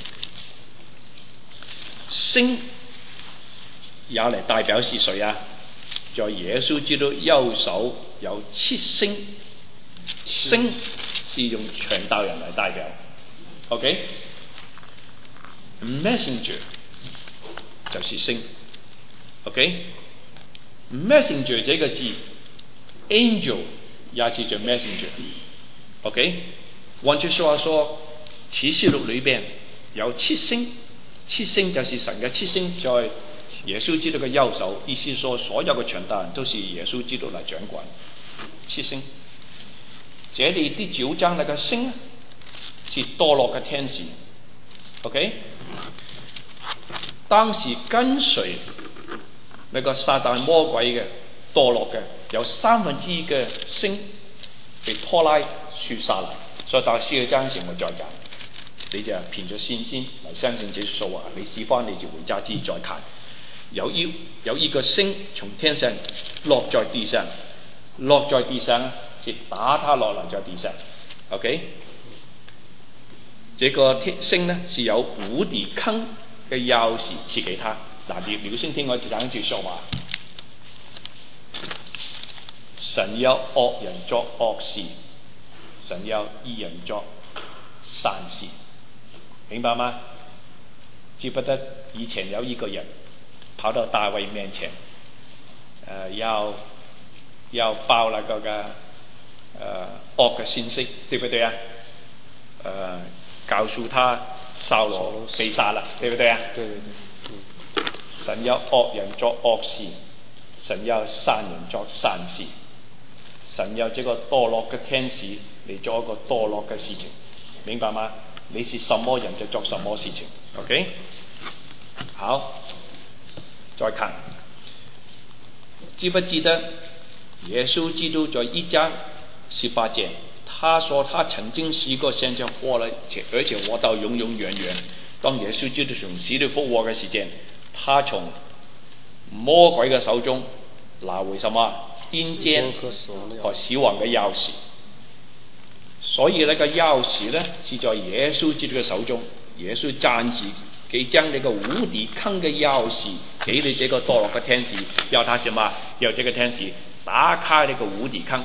[SPEAKER 1] 星也嚟代表是誰啊？在耶穌基督右手有7星，星是用傳道人嚟代表 ，OK？Messenger 就是星 ，OK？Messenger 這個字 ，angel 也是叫 messenger，OK？換句說話說，啟示錄裏邊有7星，7星就是神嘅7星，在耶穌基督嘅右手，意思說所有嘅傳道人都是耶穌基督嚟掌管7星。這裏第9章那個星是墮落嘅天使 ，OK？當時跟隨那個撒旦魔鬼嘅墮落嘅有1/3嘅星被拖拉去殺了，所以到12章時我再講，你就憑着信心嚟相信這說話，你試翻你就回家自己再看。有一個星從天上落在地上，落在地上是打他落來在地上 ，OK？ 這個星呢是有無底坑嘅鑰匙賜給他。嗱，你留心聽我講句說話，神要惡人作惡事，神要義人作善事，明白嗎？記不得以前有一個人跑到大衛面前，要報那個嘅惡嘅信息，對不對啊？告訴他掃羅被殺了，對不對啊？
[SPEAKER 2] 對。
[SPEAKER 1] 神要惡人作惡事，神要善人作善事，神要這個墮落嘅天使嚟做一個墮落嘅事情，明白嗎？你是什麼人就做什麼事情 ，OK？ 好，再看，記不記得耶穌基督在1章18節，他說他曾經是一個先知活了，而且活到永永遠遠。當耶穌基督從死裏復活嘅時間，他從魔鬼嘅手中拿回什麼？陰間和死亡嘅鑰匙。所以那個鑰匙呢，是在耶穌基督嘅手中。耶穌暫時給將這個無底坑嘅鑰匙給你這個墮落嘅天使，要他什麼？要這個天使打開那個無底坑。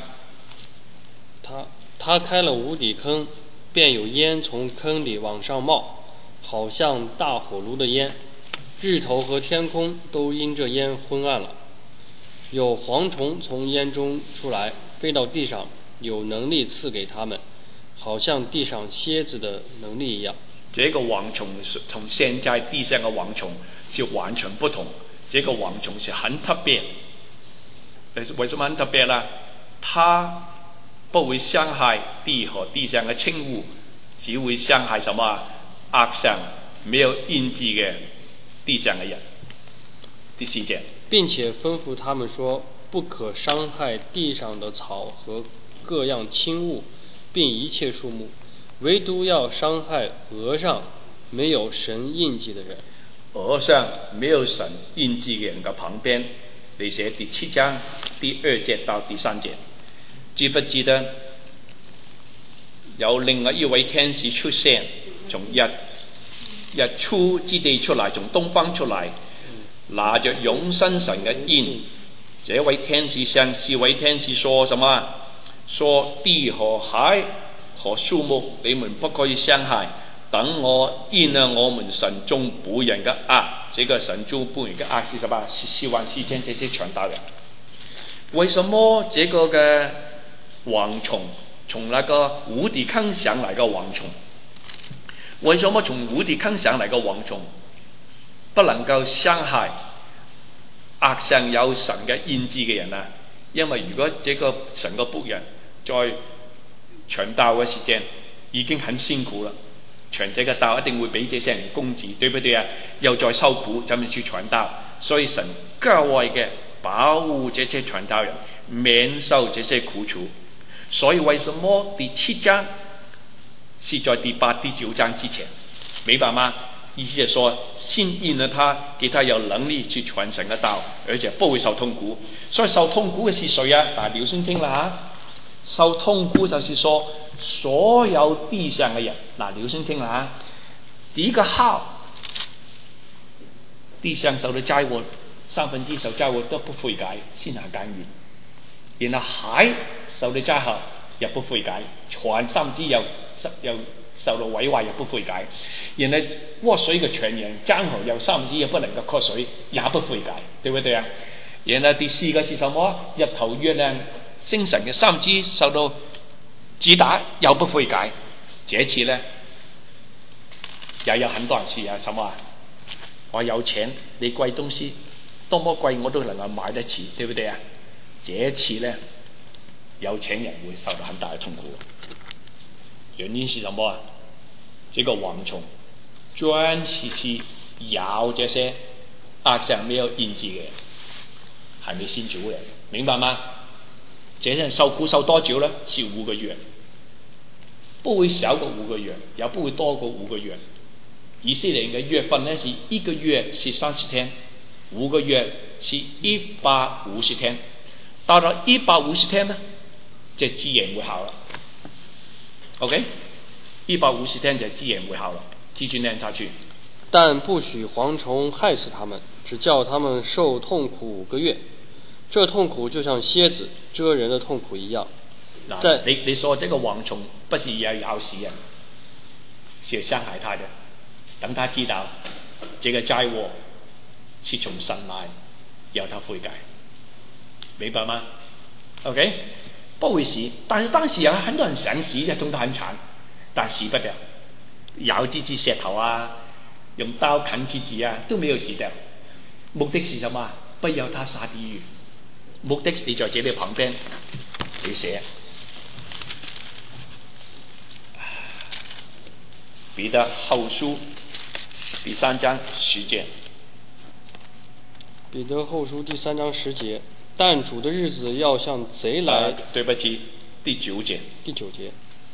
[SPEAKER 2] 他開了無底坑，便有煙從坑裏往上冒，好像大火爐的煙。日頭和天空都因這煙昏暗了。有蝗蟲從煙中出來，飛到地上，有能力賜給他們，好像地上蠍子的能力一樣。
[SPEAKER 1] 這個蝗蟲從現在地上的蝗蟲是完全不同，這個蝗蟲是很特別。為什麼很特別呢？它不會傷害地和地上的輕物，只會傷害什麼？額上沒有印記嘅地上的人。第4節，
[SPEAKER 2] 並且吩咐他們說，不可傷害地上的草和各樣輕物，並一切樹木，唯獨要傷害額上沒有神印記的人。
[SPEAKER 1] 額上沒有神印記嘅人嘅旁邊，你寫第7章第2節到第3節，記不記得有另外一位天使出現，從日出之地出來，從東方出來，拿着永生神嘅印。這位天使向4位天使說什麼？說地和海和樹木你們不可以傷害，等我印了我們神中僕人嘅額。這個神中僕人嘅額是什麼？是44000這些傳道人。為什麼這個嘅蝗蟲從那個無底坑上來嘅蝗蟲？為什麼從無底坑上來嘅蝗蟲不能夠傷害額上有神嘅印記嘅人啊。因為如果這個神嘅僕人在傳道嘅時間已經很辛苦啦，傳這個道一定會俾這些人工資，對不對啊？又再受苦，怎麼去傳道？所以神格外嘅保護這些傳道人免受這些苦楚。所以為什麼第7章是在第8、第9章之前？明白嗎？意思係說，先印了他，給他有能力去傳神嘅道，而且不會受痛苦。所以受痛苦嘅是誰啊？大家留心聽啦，受痛苦就是說所有地上嘅人。嗱，留心聽啦，第一個號，地上受到災禍，1/3受災禍都不悔改，先行耕耘。然後海受到災禍又不悔改，船3/3又受到毀壞又不悔改。然後禍水嘅泉源江河有3/3也不能夠喝水，也不悔改，對不對啊？然後第4個是什麼？日頭月亮星辰嘅3/3受到擊打又不悔改。這次呢也有很多人試啊，什麼啊？我有錢，你貴東西多麼貴我都能夠買得起，對不對啊？這次呢有錢人會受到很大的痛苦。原因是什麼啊？這個蝗蟲專去咬這些額上沒有印記嘅人，還沒信主嘅人，明白嗎？這些人受苦受多久呢？是5個月，不會少過5個月，也不會多過5個月。以色列嘅月份呢，是1個月是30天，5個月是150天。到了150天呢，這自然會好了。OK，150天就自然會好了。繼續念下去。
[SPEAKER 2] 但不許蝗蟲害死他們，只叫他們受痛苦5個月。這痛苦就像蠍子蟄人的痛苦一樣。
[SPEAKER 1] 你說這個蝗蟲不是要咬死人，是傷害他的。等他知道這個災禍是從神來，要他悔改，明白嗎 ？OK， 不會死，但是當時有很多人想死，就痛得很慘，但死不掉，咬幾支石頭啊，用刀砍幾支啊，都沒有死掉。目的是什麼？不要他下地獄。目的你在這裡旁邊你寫彼得後書第3章10節。
[SPEAKER 2] 彼得後書第3章10節，但主的日子要像賊來。
[SPEAKER 1] 對不起，第9節。
[SPEAKER 2] 第9節，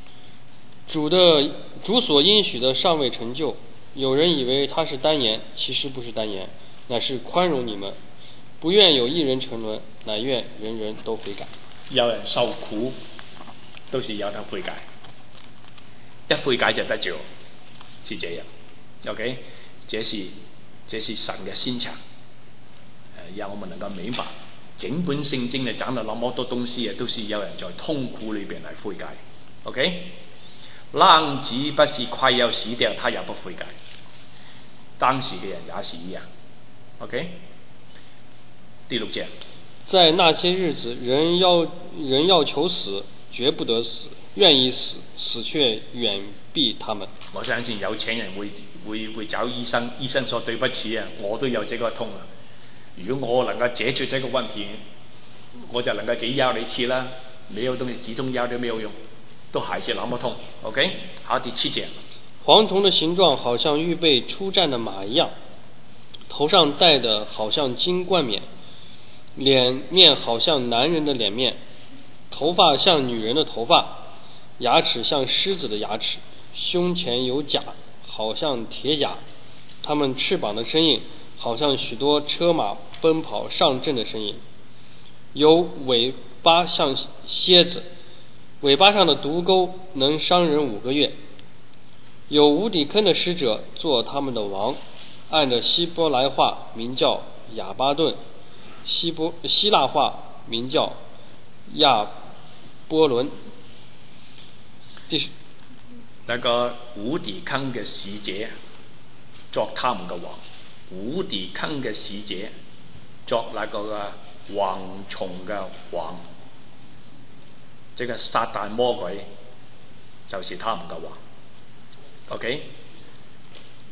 [SPEAKER 2] 主所應許的尚未成就，有人以為他是單言，其實不是單言，乃是寬容你們，不願有一人沉淪，乃願人人都悔改。
[SPEAKER 1] 有人受苦，都是要他悔改，一悔改就得救，是這樣。OK， 這是神嘅心腸，讓我們能夠明白，整本聖經嚟講到那麼多東西啊，都是有人在痛苦裏邊嚟悔改。OK， 浪子不是快要死掉，他也不悔改，當時嘅人也是一樣。OK， 第6節，
[SPEAKER 2] 在那些日子，人要求死，絕不得死；願意死，死卻遠避他們。
[SPEAKER 1] 我相信有錢人會找醫生，醫生說對不起啊，我都有這個痛啊。如果我能夠解決這個問題，我就能夠給藥你吃啦。沒有東西止痛藥都沒有用，都還是那麼痛。OK， 好，第7節。
[SPEAKER 2] 蝗蟲的形狀好像預備出戰的馬一樣，頭上戴的好像金冠冕，臉面好像男人的臉面，頭髮像女人的頭髮，牙齒像獅子的牙齒，胸前有甲，好像鐵甲。他們翅膀的聲音好像許多車馬奔跑上陣的聲音，有尾巴像蠍子，尾巴上的毒鈎能傷人5個月。有無底坑的使者做他們的王，按着希伯來話名叫亞巴頓，希臘話名叫亞波倫。
[SPEAKER 1] 那個無底坑嘅使者作他們嘅王，無底坑嘅使者作那個蝗蟲嘅王，這個撒旦魔鬼就是他們嘅王。OK，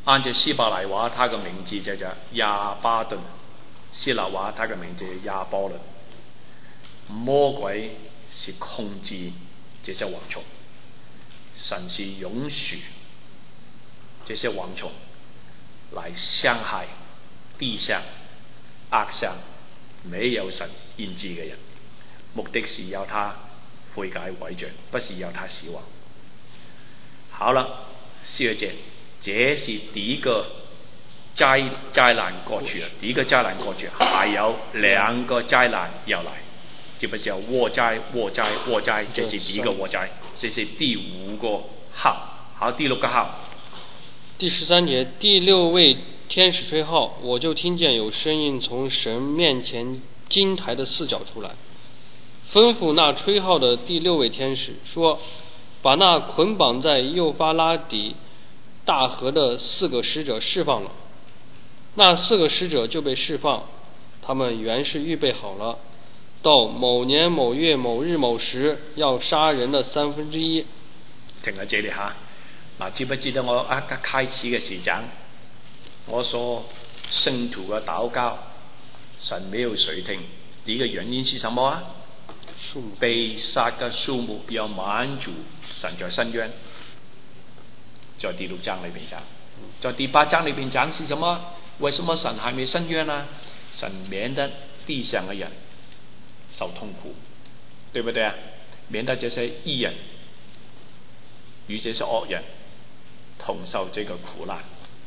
[SPEAKER 1] 按照希伯来话，他的名字就叫亚巴顿；希腊话，他的名字叫亚波伦。魔鬼是控制这些蝗虫，神是允许这些蝗虫来伤害地上压上没有神印记的人，目的是要他悔改悔罪，不是要他死亡。好了，12节，这是第一个灾难过去了，第一个灾难过去，还有2个灾难要来，这不叫禍災，这是第一个禍災，这是第5個號。好，第6個號。
[SPEAKER 2] 第13节，第6位天使吹号，我就听见有声音从神面前金台的4角出来，吩咐那吹号的第6位天使说，把那捆绑在幼发拉底大河的4个使者释放了。那4个使者就被释放，他们原是预备好了，到某年某月某日某时要杀人的1/3。
[SPEAKER 1] 停喺這裡嚇。嗱，知不知道我開始嘅時陣，我所聖徒嘅禱告，神沒有垂聽，第一個原因是什麼啊？被殺嘅數目要滿足神在伸冤，在第6章裏邊講，在第8章裏邊講是什麼？為什麼神還沒伸冤啊？神免得地上嘅人受痛苦，對不對啊？免得這些義人與這些惡人同受這個苦難。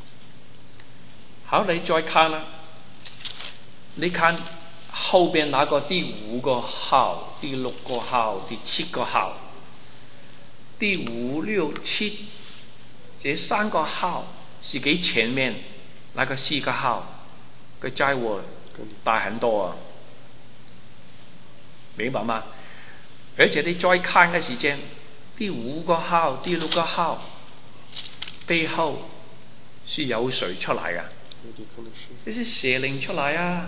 [SPEAKER 1] 好，你再看啦，你看後邊那個第5個號、第6個號、第7個號、第5、6、7這3個號是給前面那個4個號個災禍大很多啊，明白嗎？而且你再看嘅時間，第5個號、第6個號背後是有誰出來啊？這是邪靈出來啊！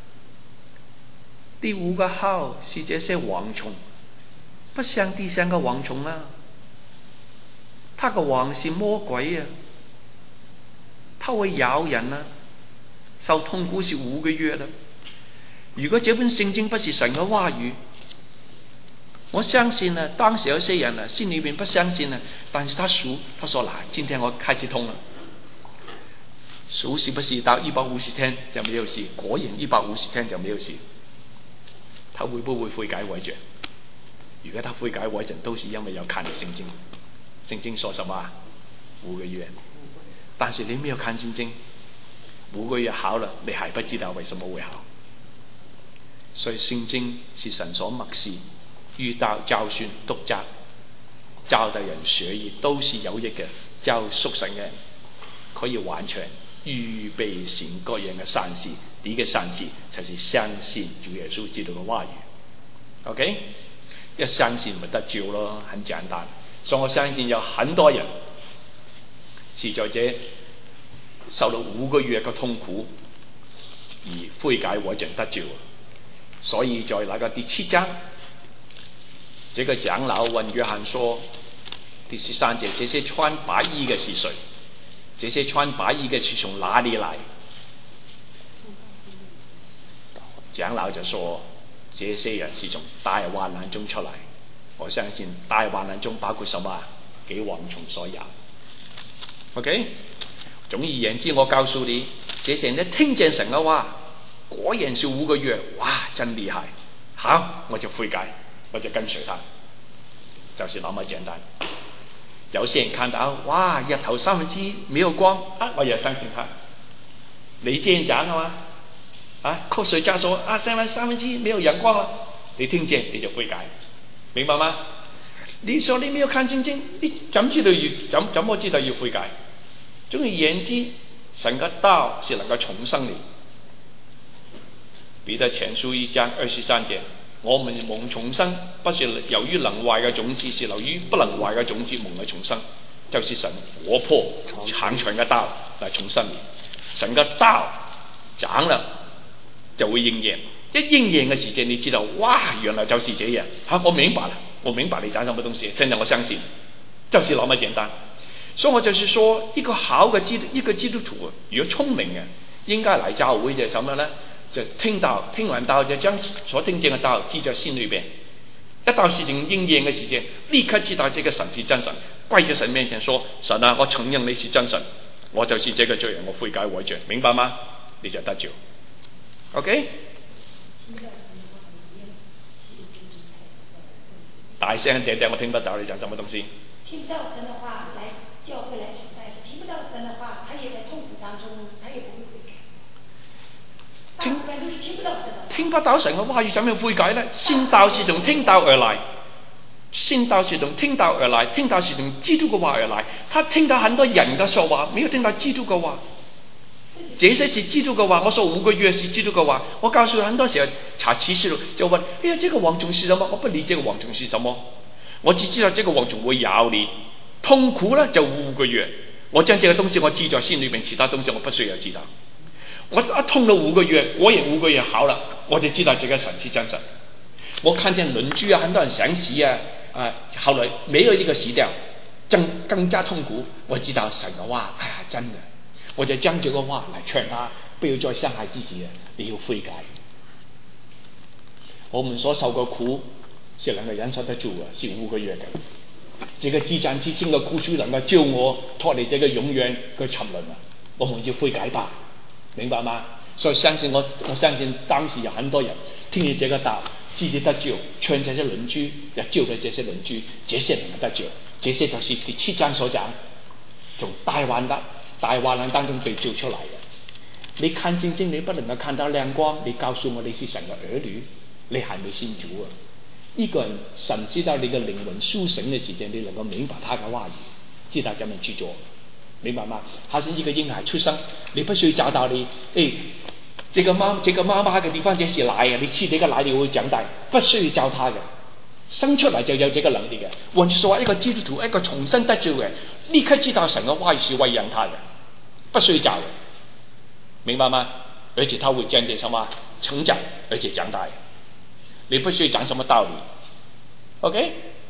[SPEAKER 1] 第5個號是這些蝗蟲，不像地上嘅蝗蟲啊，他個王是魔鬼啊，他會咬人啊，受痛苦是5個月啦。如果這本聖經不是神嘅話語，我相信啊，當時有些人啊，心裏面不相信啊，但是他說嗱，今天我開始通了，數是不是到150天就沒有事？果然150天就沒有事。他會不會悔改悔罪？如果他悔改悔罪，都是因為有看聖經。聖經說什麼？5個月。但是你沒有看聖經，5個月好了，你還不知道為什麼會好。所以聖經是神所默示，遇到教訓督責，教導人學義都是有益嘅，教屬神嘅可以完全預備行各樣嘅善事。第一個善事就是相信主耶穌基督嘅話語。OK， 一相信咪得救咯，很簡單。所以我相信有很多人是在這受了5個月嘅痛苦而悔改悔罪得救。所以在那個第7章，這個長老問約翰說，第13節，這些穿白衣嘅是誰？這些穿白衣嘅是從哪裡來？長老就說，這些人是從大患難中出來。我相信大患難中包括什麼？給蝗蟲所咬。OK， 總而言之，我告訴你，這些人聽見神嘅話，果然是5個月，哇，真厲害！好，我就悔改，我就跟隨他，就是那麼簡單。有些人看到，哇，日頭1/3沒有光，我也相信他。你這樣講係嘛？科學家說1/3沒有陽光了，你聽見你就悔改，明白嗎？你說你沒有看聖經，你怎麼知道要悔改？總而言之，神嘅道是能夠重生你。彼得前書1章23節，我們蒙重生，不是由於能壞嘅種子，是由於不能壞嘅種子蒙嘅重生，就是神活潑長存嘅道嚟重生你。神嘅道講了就會應驗，一應驗嘅時間，你知道，哇，原來就是這樣。我明白了，我明白你講什麼東西，現在我相信，就是那麼簡單。 所以我就是說，一個好嘅基督徒，如果聰明嘅，應該嚟教會就係咁樣咧，就聽道，聽完道就將所聽見嘅道記在心裏邊。一到事情應驗嘅時間，立刻知道這個神是真神，跪在神面前說：神啊，我承認你是真神，我就是這個罪人，我悔改悔罪，明白嗎？你就得救。OK？ 大聲點點，我聽不到你講什麼東西。
[SPEAKER 5] 聽不到神的話來教會來崇拜，聽不到神的話，他也在痛苦當中，他也不會悔改。聽不到神嘅話，要怎樣悔改呢？
[SPEAKER 1] 信道是從聽道而來，信道是從聽道而來，聽道是從基督嘅話而來。他聽到很多人嘅說話，沒有聽到基督嘅話。這些是基督嘅話，我說5個月是基督嘅話。我告訴很多時候查啟示錄就問：哎呀，這個蝗蟲是什麼？我不理這個蝗蟲是什麼，我只知道這個蝗蟲會咬你，痛苦呢就5個月。我將這個東西我記在心裏面，其他東西我不需要知道。我一痛了5個月，果然5個月好了，我就知道這個神是真神。我看見鄰居啊，很多人想死啊，後來沒有一個死掉，更加痛苦。我知道神嘅話，哎呀，真的，我就將這個話來勸他，不要再傷害自己啊，你要悔改。我們所受嘅苦是能夠忍受得住啊，是5個月嘅。這個至暫至輕嘅苦楚能夠救我脫離這個永遠嘅沉淪啊！我們要悔改吧。明白嗎？所以相信我相信當時有很多人聽見這個道，自己得救，勸這些鄰居，也救了這些鄰居，這些人得救。這些就是第7章所講，從大患難當中被救出來嘅。你看聖經，你不能夠看到亮光，你告訴我你是神嘅兒女，你還沒信主啊！一個人神知道你嘅靈魂甦醒嘅時間，你能夠明白他嘅話語，知道怎樣去做。明白嗎？好像一個嬰孩出生，你不需要教導你，這個媽媽嘅地方這是奶啊，你吃這個奶你會長大，不需要教他嘅，生出來就有這個能力嘅。換句說話，一個基督徒，一個重生得救嘅，立刻知道神嘅話語是餵養他嘅，不需要教嘅，明白嗎？而且他會漸漸什麼成長，而且長大，你不需要講什麼道理。OK？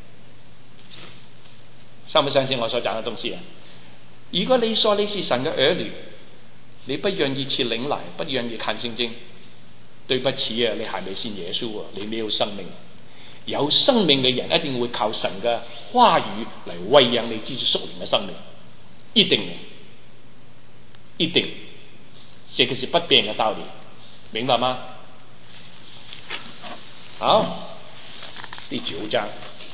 [SPEAKER 1] 相不相信我所講嘅東西啊？如果你說你是神嘅兒女，你不願意吃靈奶，不願意看聖經，對不起啊，你還未信耶穌啊，你沒有生命。有生命嘅人一定會靠神嘅話語嚟餵養你自己屬靈嘅生命，一定，一定，這個是不變嘅道理，明白嗎？好，第9章，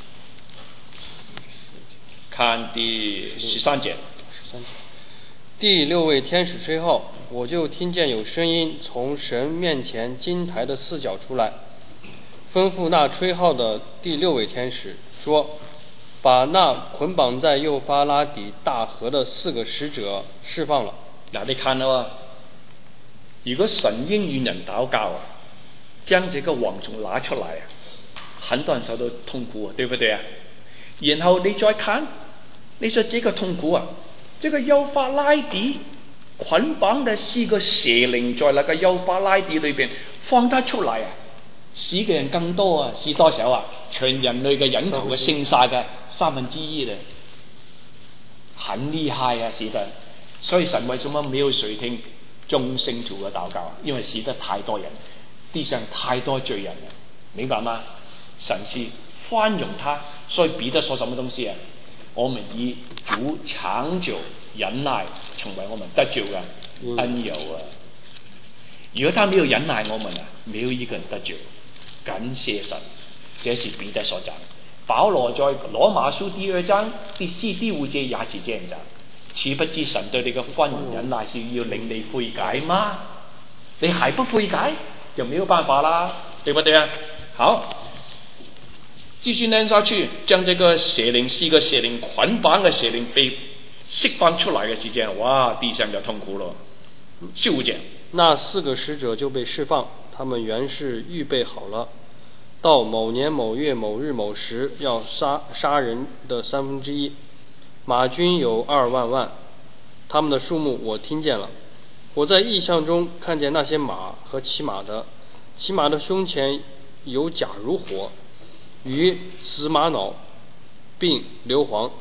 [SPEAKER 1] 看第13節。
[SPEAKER 2] 第6位天使吹號，我就聽見有聲音從神面前金台的4角出來，吩咐那吹號的第6位天使說：把那捆綁在幼發拉底大河的4個使者釋放了。
[SPEAKER 1] 嗱，你看到啊，如果神應允人禱告啊，將這個蝗蟲拿出來啊，很多人受到痛苦啊，對不對啊？然後你再看，你說這個痛苦啊，這個幼發拉底捆綁的4個蛇靈在那個幼發拉底裏邊放他出來啊，死嘅人更多啊，是多少啊？全人類嘅人口嘅剩下嘅1/3咧，很厲害啊，死得。所以神為什麼沒有垂聽眾聖徒嘅禱告啊？因為死得太多人，地上太多罪人了，明白嗎？神是寬容他，所以彼得說什麼東西啊？我們以主長久忍耐成為我們得救嘅恩友啊！如果他沒有忍耐我們啊，沒有一個人得救。感謝神，這是彼得所講。保羅在羅馬書第2章第4、第5節也是這樣講。豈不知神對你嘅寬容忍耐是要令你悔改嗎？你還不悔改，就沒有辦法啦，對不對啊？好。繼續念下去，將這個蛇靈4個蛇靈捆綁嘅蛇靈被釋放出來嘅時間，哇！地上就痛苦了。15節，
[SPEAKER 2] 那4個使者就被釋放，他們原是預備好了，到某年某月某日某時要殺人的1/3。馬軍有2萬萬，他們的數目我聽見了。我在異象中看見那些馬和騎馬的，騎馬的胸前有甲如火，與紫瑪瑙並硫磺，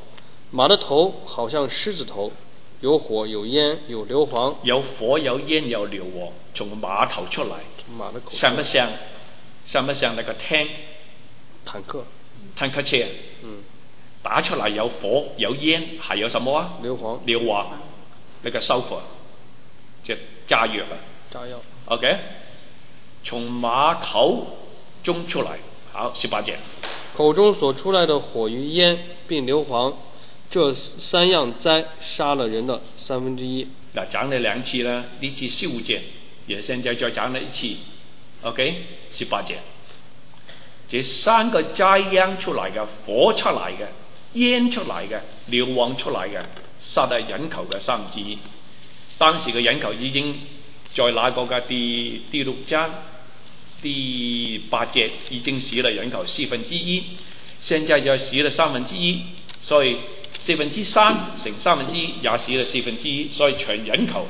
[SPEAKER 2] 马的頭好像獅子頭，有火有煙有硫磺。
[SPEAKER 1] 有火有煙有硫磺從馬頭出嚟，
[SPEAKER 2] 馬的口
[SPEAKER 1] 像不像那個
[SPEAKER 2] 坦克
[SPEAKER 1] 車？打出嚟有火有煙，還有什麼啊？
[SPEAKER 2] 硫磺
[SPEAKER 1] 那個燒火，即炸藥啊！
[SPEAKER 2] 炸藥。
[SPEAKER 1] OK， 從馬口中出嚟，好18節。
[SPEAKER 2] 口中所出來的火與煙並硫磺，這三樣災殺了人的1/3。
[SPEAKER 1] 嗱，講了2次啦，呢次15節，也現在再講了1次。OK， 18節。這3個災殃出來嘅，火出來嘅，煙出來嘅，硫磺出來嘅，殺了人口嘅1/3。當時嘅人口已經在那個嘅第6章第8節已經死了人口1/4，現在就死了1/3，所以3/4乘1/3也死了1/4，所以全人口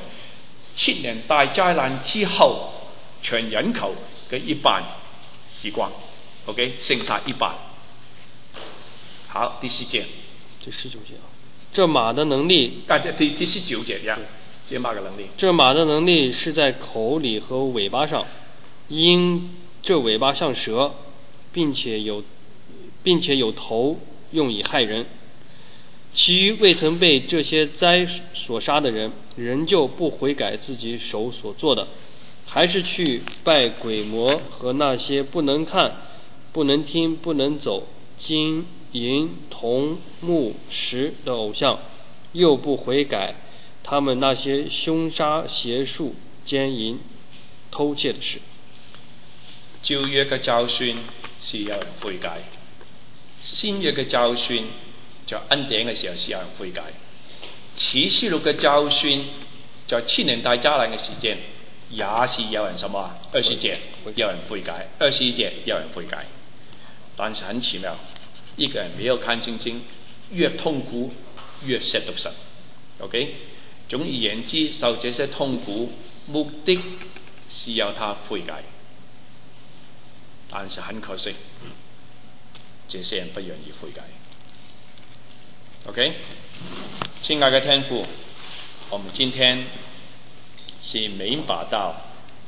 [SPEAKER 1] 7年大災難之後，全人口嘅一半死光。OK， 剩下一半。好，第10節。
[SPEAKER 2] 第19節啊，這馬的能力。
[SPEAKER 1] 第19節呀，這馬的能力。
[SPEAKER 2] 這馬的能力是在口裡和尾巴上，因這尾巴像蛇，並且有頭，用以害人。其餘未曾被這些災所殺的人，仍舊不悔改自己手所做的，還是去拜鬼魔和那些不能看、不能聽、不能走、金銀銅木石的偶像，又不悔改他們那些兇殺邪術奸淫偷竊的事。
[SPEAKER 1] 舊約嘅教訓是有人悔改，新約嘅教訓就恩典嘅時候是有人悔改。啟示錄嘅教訓在7年大災難嘅時間也是有人什麼20節有人悔改，21節有人悔改。但是很奇妙，一個人沒有看聖經，越痛苦越褻瀆神。OK， 總而言之，受這些痛苦目的是要他悔改，但是很可惜，這些人不願意悔改。OK， 親愛的天父，我們今天是明白到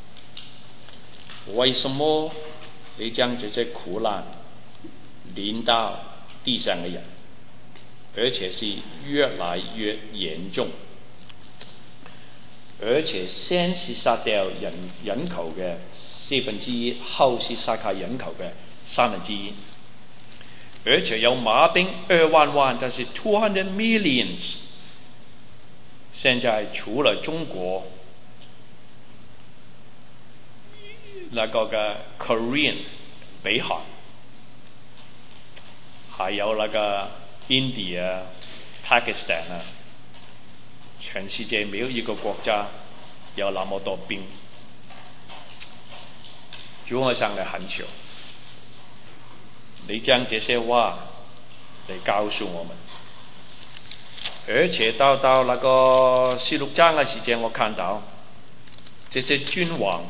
[SPEAKER 1] 為什麼你將這些苦難臨到地上嘅人，而且是越來越嚴重，而且先是殺掉人口嘅1/4，後是殺害人口嘅1/3，而且有馬兵2萬萬，但是200 millions。現在除了中國那個嘅 Korean 北韓，還有那個 India、Pakistan 啊，全世界沒有一個國家有那麼多兵。主，我向你懇求，你將這些話嚟告訴我們。而且到那個16章嘅時間，我看到這些君王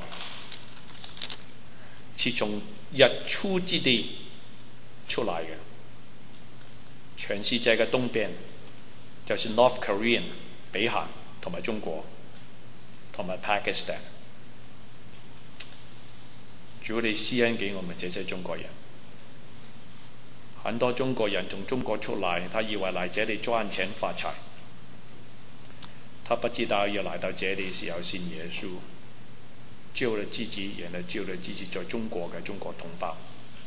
[SPEAKER 1] 是從日出之地出來嘅。全世界嘅東邊就是 North Korean 北韓同埋中國同埋 Pakistan。主，你施恩給我們這些中國人。很多中國人從中國出來，他以為來這裡賺錢發財，他不知道要來到這裡是要信耶穌，救了自己，也能救了自己在中國嘅中國同胞。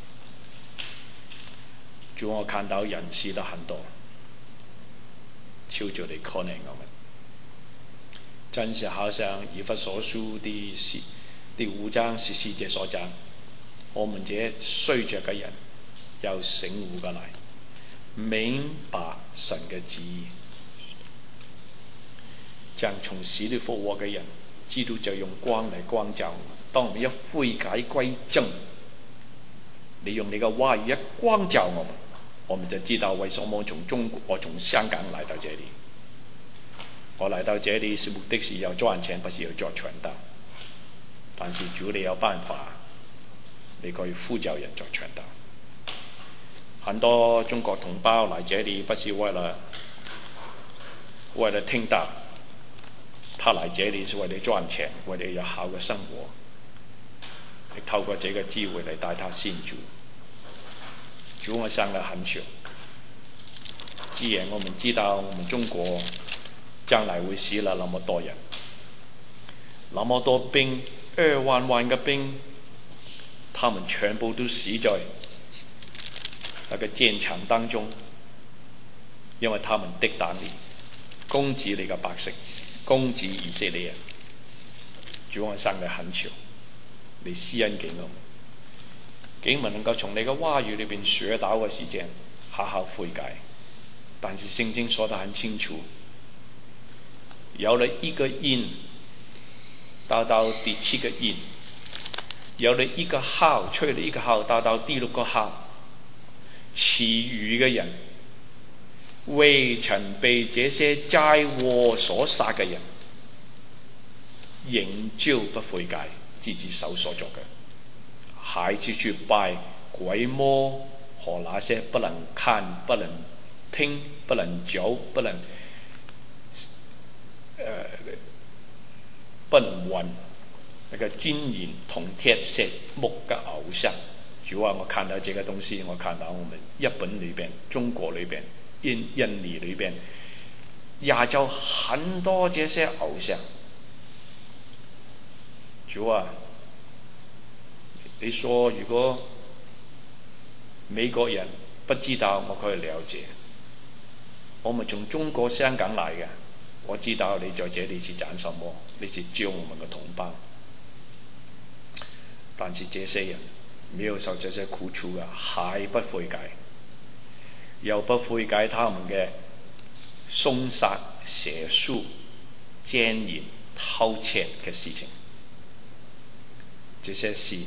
[SPEAKER 1] 主，我看到人死得很多，求主你可憐我們。真是好像以弗所書第5章14節所講，我們這睡着嘅人要醒悟過來，明白神嘅旨意，將從死裡復活嘅人，基督就用光嚟光照我們。當我們一悔改歸正，你用你嘅話語一光照我們，我們就知道為什麼我從香港來到這裡。我來到這裡是目的是要賺錢，不是要做傳道。但是主，你有辦法，你可以呼召人做傳道。很多中國同胞來這裡不是為了为了听到他来这里是为了赚钱，为了有好的生活，你透过这个机会来带他信主。主，我向你恳求，既然我们知道我们中国将来会死了那么多人，那么多兵，2万万个兵，他们全部都死在那个战场当中，因为他们抵挡你，攻击你嘅百姓，攻擊以色列人。主，我向你懇求，你施恩給我們，給我們能夠從你嘅話語裏邊學到嘅時間，好好悔改。但是聖經說得很清楚，有了一個印，到第7個印，有了一個號，吹了一個號，到第6個號，其餘嘅人未曾被這些災禍所殺嘅人，仍舊不悔改，自己手所作嘅，還是去拜鬼魔和那些不能看、不能聽、不能嚼、不能聞那個金銀銅鐵石木嘅偶像。主啊，我看到這個東西，我看到我們日本裏邊、中國裏邊、印尼裏邊，亞洲很多這些偶像。主啊，你說如果美國人不知道，我可以了解。我們從中國香港來嘅，我知道你在這裡是講什麼，你是救我們的同胞。但是這些人沒有受這些苦楚嘅，還不悔改，又不悔改他們嘅兇殺、邪術、奸淫、偷竊嘅事情。這些事，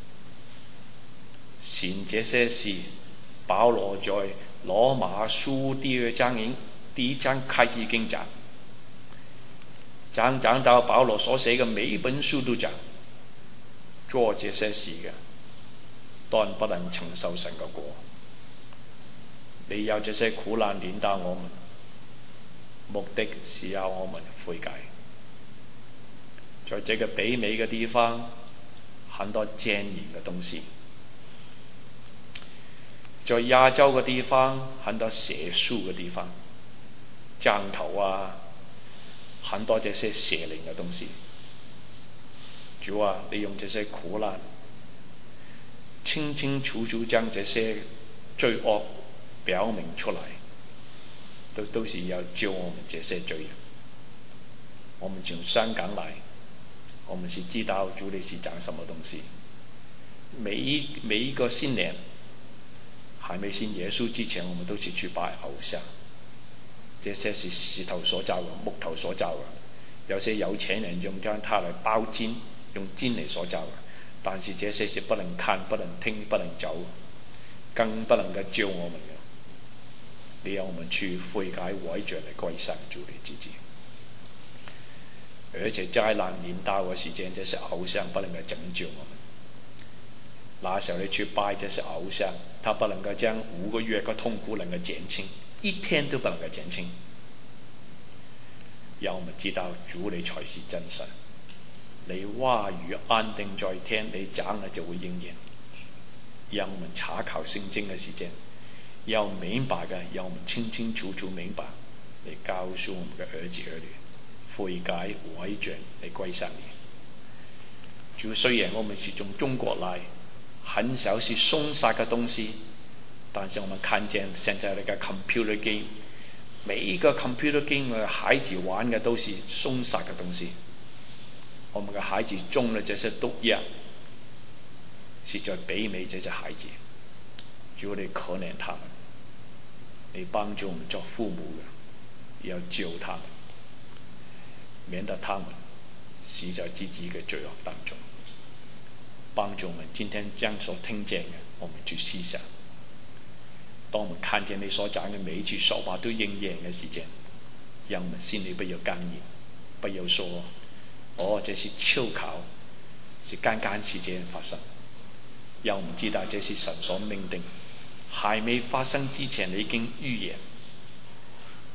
[SPEAKER 1] 這些事，保羅在羅馬書第1章開始已經講到保羅所寫嘅每一本書都講，做這些事嘅，當然不能承受神嘅國。你有這些苦難臨到我們，目的是要我們悔改。在這個北美嘅地方，很多奸淫嘅東西；在亞洲嘅地方，很多邪術嘅地方，降頭啊，很多這些邪靈嘅東西。主啊，你用這些苦難，清清楚楚將這些罪惡表明出來，都是要救我們這些罪人。我們從香港來，我們是知道主你是講什麼東西。每一個新年還沒信耶穌之前，我們都是去拜偶像。這些是石頭所造的，木頭所造的。有些有錢人用將它來包金，用金嚟所造的。但是這些是不能看、不能聽、不能走，更不能夠救我們嘅。你要我們去悔改委著嚟歸向主你自己。而且災難臨到嘅時間，這些偶像不能夠拯救我們。那時候你去拜這些偶像，他不能夠將5個月嘅痛苦能夠減輕，一天都不能夠減輕。讓我們知道主你才是真神，你話語安定在天，你講了就會應驗。讓我們查考聖經嘅時間，要明白嘅，讓我們清清楚楚明白，你告訴我們嘅兒子兒女悔改委轉嚟歸向你。主，雖然我們是從中國來，很少是兇殺嘅東西，但是我們看見現在那個 computer game， 每一個 computer game 嘅孩子玩嘅都是兇殺嘅東西。我們嘅孩子中了這些毒藥，是在北美這些孩子。主，你可憐他們，你幫助我們做父母嘅，要救他們，免得他們死在自己嘅罪惡當中。幫助我們今天將所聽見嘅，我們去思想。當我們看見你所講嘅每一句說話都應驗嘅時間，讓我們心裏不要剛硬，不要說這是巧考，是剛剛時間發生。讓我們知道這是神所命定，還沒發生之前你已經預言。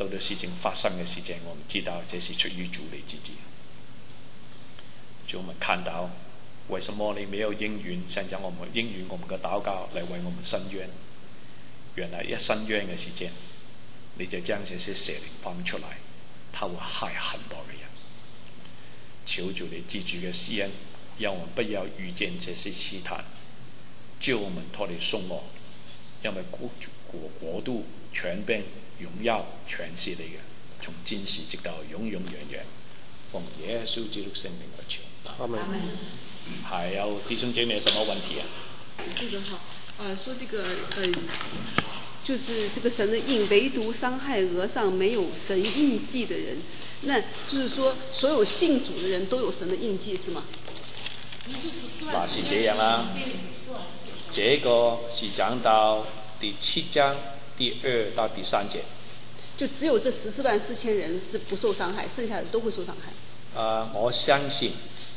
[SPEAKER 1] 到事情发生嘅时间，我们知道这是出于主你自己。就我们看到为什么你没有应允，现在我们应允我们嘅祷告来为我们伸冤。原来一伸冤嘅时间，你就将这些邪灵放出来，他会害很多嘅人。求主你记住嘅施恩，让我们不要遇见这些试探，救我们脱离凶恶，因为国度、权柄、荣耀全是你嘅，从今时直到永永远远。奉耶稣基督圣名而求。
[SPEAKER 2] 阿门。
[SPEAKER 1] 还有弟兄姐妹有什么问题啊？
[SPEAKER 3] 这个说这个就是这个神的印，唯独伤害额上没有神印记的人，那就是说所有信主的人都有神的印记是吗？
[SPEAKER 1] 那是这样啦。这个是讲到第7章第2到第3节。
[SPEAKER 3] 就只有这14万4千人是不受伤害，剩下的都会受伤害。
[SPEAKER 1] 我相信，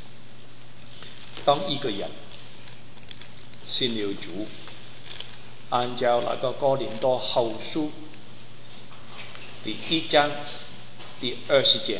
[SPEAKER 1] 当一个人信了主，按照那个哥林多后书第1章第20节，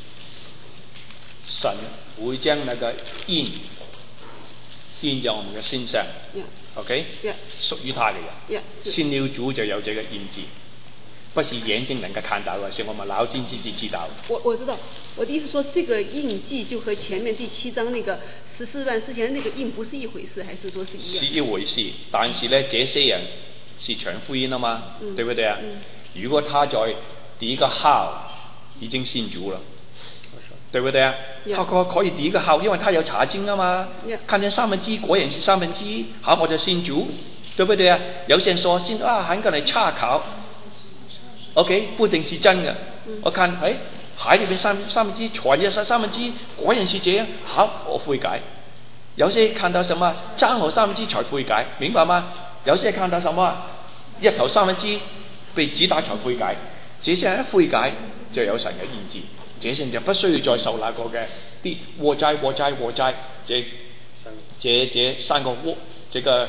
[SPEAKER 1] 神会将那个印在我们的身上。OK， 属于他的人，信了主就有这个印记。不是眼睛能够看到的，是我们脑筋自己知道。
[SPEAKER 3] 我知道，我的意思说，这个印记就和前面第7章那个14万4千那个印不是一回事，还是说是一样？是
[SPEAKER 1] 一回事，但是呢，这些人是传福音了嘛，对不对啊？如果他在第一个号已经信主了，对不对啊？他可以第一个号，因为他有查经啊嘛，看见1/3，果然是1/3，好，我就信主，对不对啊？有些人说信很可能查考。OK， 不一定是真的。我看，海里面3/3，船也是1/3，果然是这样。好，我悔改。有些看到什么爭我1/3才悔改，明白嗎？有些看到什麼一頭1/3被子打才悔改，這些人一悔改就有神嘅印記，這些人就不需要再受那個嘅啲禍債，這3個禍，這個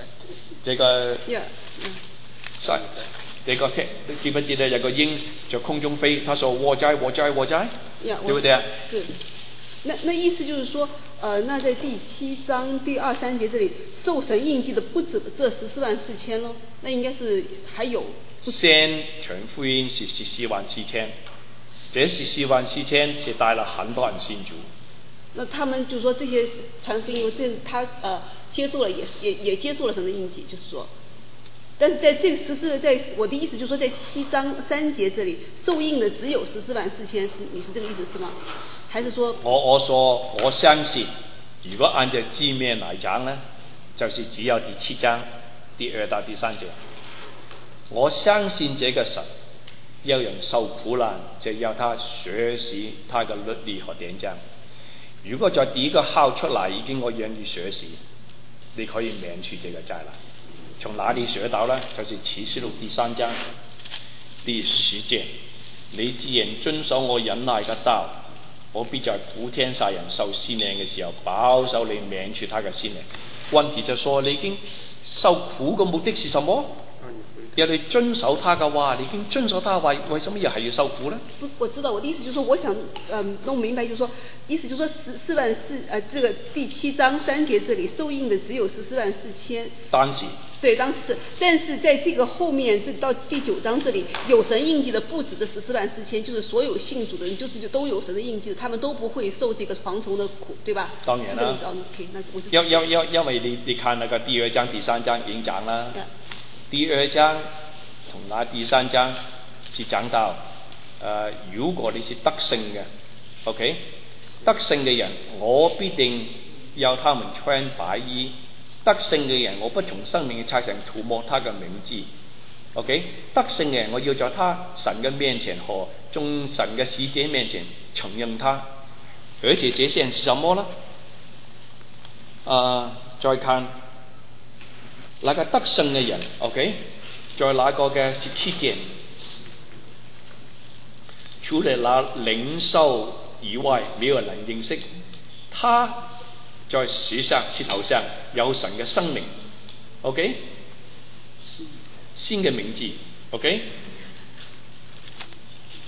[SPEAKER 1] 這個記不記得有個鷹在空中飛，他說禍債，對不對啊？
[SPEAKER 3] 是。那意思就是說，那在第7章第2、3節這裡受神印記的不止這14萬4千咯，那應該是還有。
[SPEAKER 1] 先傳福音是14萬4千，這14萬4千是帶了很多人信主。
[SPEAKER 3] 那他們就是說這些傳福音，他接受了也接受了神的印記，就是說。但是在這個在我的意思就是說，在7章3節這裡受印的只有14萬4千，你是這個意思是嗎？還是說？
[SPEAKER 1] 我相信，如果按照字面來講呢，就是只有第7章第2到第3節。我相信這個神要人受苦難，就要他學習他的律例和典章。如果在第一個號出來已經我願意學習，你可以免除這個災難。從哪裡學到呢？就是啟示錄第3章第10節，你既然遵守我忍耐嘅道，我必在普天下人受試煉嘅時候保守你，免除他嘅試煉。問題就說你已經受苦嘅目的是什麼？要你遵守他嘅話，你已經遵守他嘅話，為什麼又係要受苦呢？
[SPEAKER 3] 不，我知道，我的意思就是說，我想弄明白，就是說，意思就是說14萬4，這個第7章3節這裡受印的只有14萬4千。
[SPEAKER 1] 當時。
[SPEAKER 3] 對，當時，但是在這個後面，這到第9章這裡有神印記的不止這14萬4千，就是所有信主的人，就都有神的印記的，他們都不會受這個蝗蟲的苦，對吧？
[SPEAKER 1] 當然啦。
[SPEAKER 3] 是這個意思啊。OK，那我就。
[SPEAKER 1] 因為你看那個第2章第3章已經講啦。第2章同那第3章是講到，如果你是得勝嘅 ，OK， 得勝嘅人，我必定要他們穿白衣。得勝嘅人，我不從生命嘅冊上塗抹他嘅名字。OK， 得勝嘅人，我要在他神嘅面前和眾神嘅使者面前承認他。而且這些人是什麼呢？再看那個得勝嘅人 ，OK， 在那個嘅17節，除了那領受以外，沒有人認識他。在石頭上有神嘅生命 ，OK， 新嘅名字 ，OK，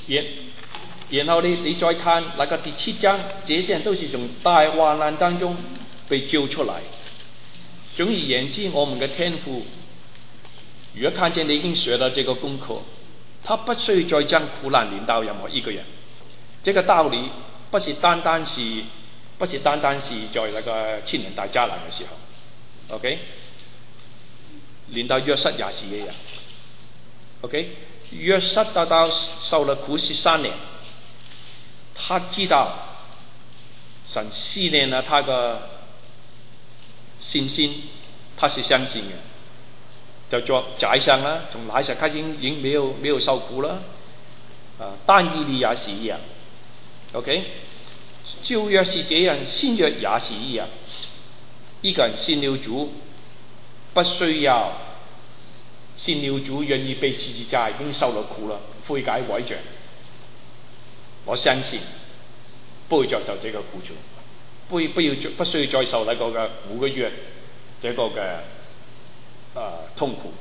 [SPEAKER 1] 然后你再看那个第7章，这些人都是从大患难当中被救出来。总而言之，我们的天父如果看见你已经学了这个功课，他不需要再将苦难临到任何一个人。这个道理不是单单是在那个千年大灾难的时候 ，OK， 临到約瑟也是一樣 ，OK， 約瑟到受了苦13年，他知道神試煉了他的信心，他是相信的，就做宰相啦，從那時開始已經沒有受苦了。但以理也是一樣 ，OK。舊約是這樣，新約也是一樣。一個人信了主，不需要信了主，願意被十字架，已經受了苦了，悔改改正。我相信不會再受這個苦楚，不需要再受那個嘅5個月這個嘅痛苦。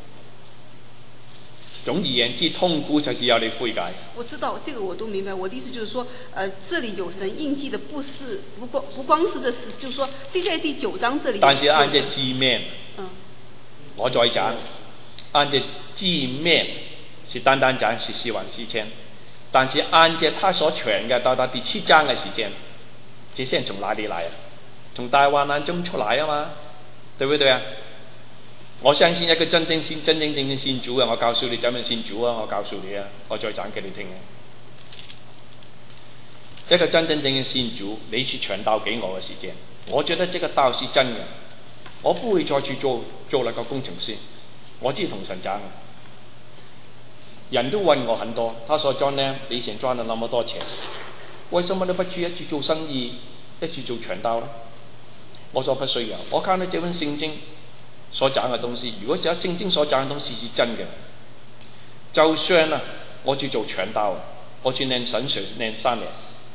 [SPEAKER 1] 總而言之，痛苦就是要你悔改。
[SPEAKER 3] 我知道这个我都明白，我的意思就是说，这里有神印記的不光是這事，就是說在第9章這裡。
[SPEAKER 1] 但是按照字面，我再講，按照字面是單單講是死亡事件，但是按照他所傳嘅到第7章嘅時間，這些人從哪裡來啊？從大患難中出來啊嘛，對不對啊？我相信一個真正正信主啊！我告訴你怎樣信主啊！我告訴你啊！我再講給你聽啊！一個真正嘅信主，你去傳道給我嘅時間，我覺得這個道是真嘅，我不會再去做那個工程師，我只同神講。人都問我很多，他說John呢，你以前賺了那麼多錢，為什麼你不去一直做生意，一直做傳道呢？我說不需要，我看到這本聖經所講嘅東西，如果只有聖經所講嘅東西是真嘅，就算啊，我去做傳道，我去念神學念3年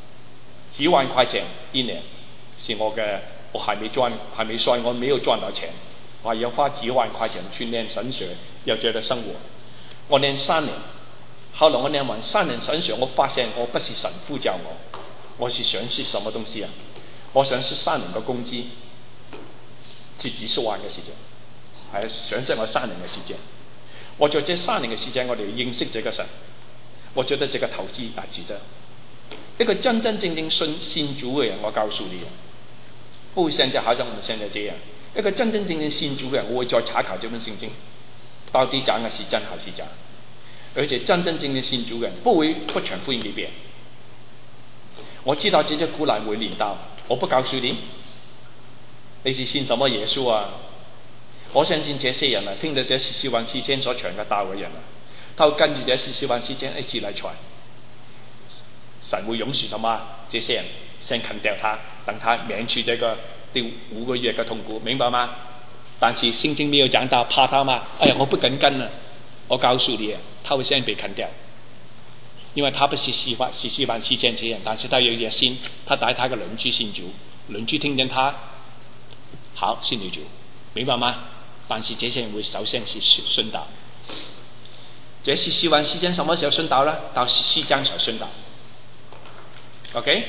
[SPEAKER 1] ，10萬塊錢1年，是我嘅，我還沒算，我沒有賺到錢，我要花10萬塊錢去念神學，要覺得生活。我念3年，後來我念完3年神學，我發現我不是神呼叫我是想是什麼東西啊？我想是3年嘅工資，是幾十萬嘅時間。係想識我3年嘅時間，我在這3年嘅時間，我哋認識這個神，我覺得這個投資大值得。一個真正信主嘅人，我告訴你，不會現在好像我們現在這樣。一個真正信主嘅人，我會再查考這本聖經，到底講嘅是真還是假。而且真正信主嘅人，不會不傳福音給別人。我知道這些苦難會臨到，我不告訴你，你是信什麼耶穌啊？我相信這些人啊，聽到這14萬4千所傳嘅道嘅人啊，他會跟住這14萬4千一起來傳。神會容許什麼？這些人先砍掉他，等他免去這個第5個月嘅痛苦，明白嗎？但是聖經沒有講到怕他嗎？哎呀，我不敢跟了。我告訴你，他會先被砍掉，因為他不是14萬4千這樣，但是他有熱心，他帶他嘅鄰居信主，鄰居聽見他好信了主，明白嗎？但是這些人會首先是殉道。這14萬4千什麼時候殉道呢？到14章才殉道。OK，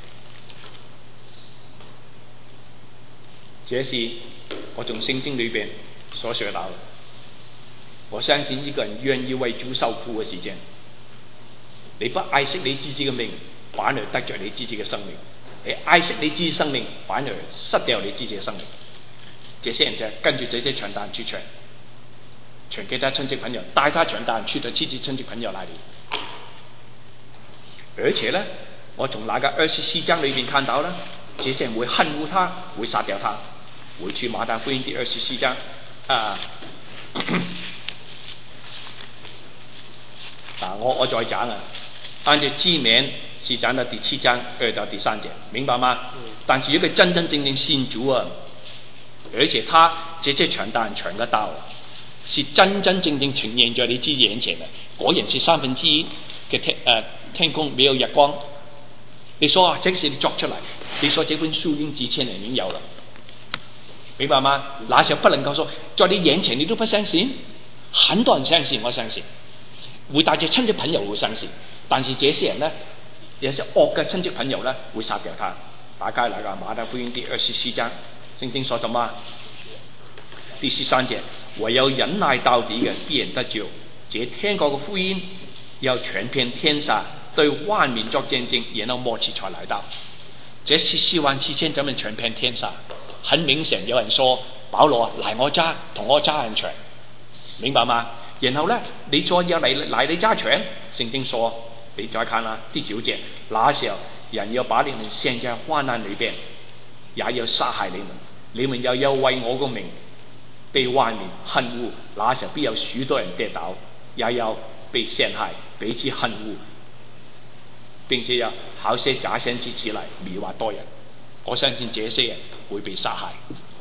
[SPEAKER 1] 這是我從聖經裏邊所學到的。我相信一個人願意為主受苦嘅時間，你不愛惜你自己嘅命，反而得着你自己嘅生命；你愛惜你自己生命，反而失掉你自己嘅生命。這些人就跟住這些傳單去傳給他親戚朋友，帶他傳單去到自己親戚朋友那裡。而且呢，我從那個24章裏面看到呢，這些人會恨惡他，會殺掉他。回去馬太福音第24章我再講啊，按照字面是講到第7章2到第3節，明白嗎？但是一個真正信主啊，而且他這些傳單傳得到，是真正呈現在你自己眼前的。果然是1/3嘅天空沒有日光。你說啊，這個是你作出來，你說這本書已經幾千年已經有了，明白嗎？那時候不能夠說在你眼前你都不相信，很多人相信，我相信會帶着親戚朋友會相信， 但是这些人呢，有些惡嘅親戚朋友呢，會殺掉他。打開那個馬太福音第24章，聖經說什麼？第13節，唯有忍耐到底嘅，必然得救。這天國嘅福音要傳遍天下，對萬民作見證，然後末期才來到。這是希望之前怎麼傳遍天下？很明顯有人說保羅來我家同我家人傳，明白嗎？然後呢，你再要嚟你家傳，聖經說你再看啦，第9節，那時候人要把你們陷在患難裏邊，也要殺害你們，你們又要為我個名被萬民恨惡，那時候必有許多人跌倒，也要被陷害，彼此恨惡，並且有好些假先知起來迷惑多人。我相信這些人會被殺害。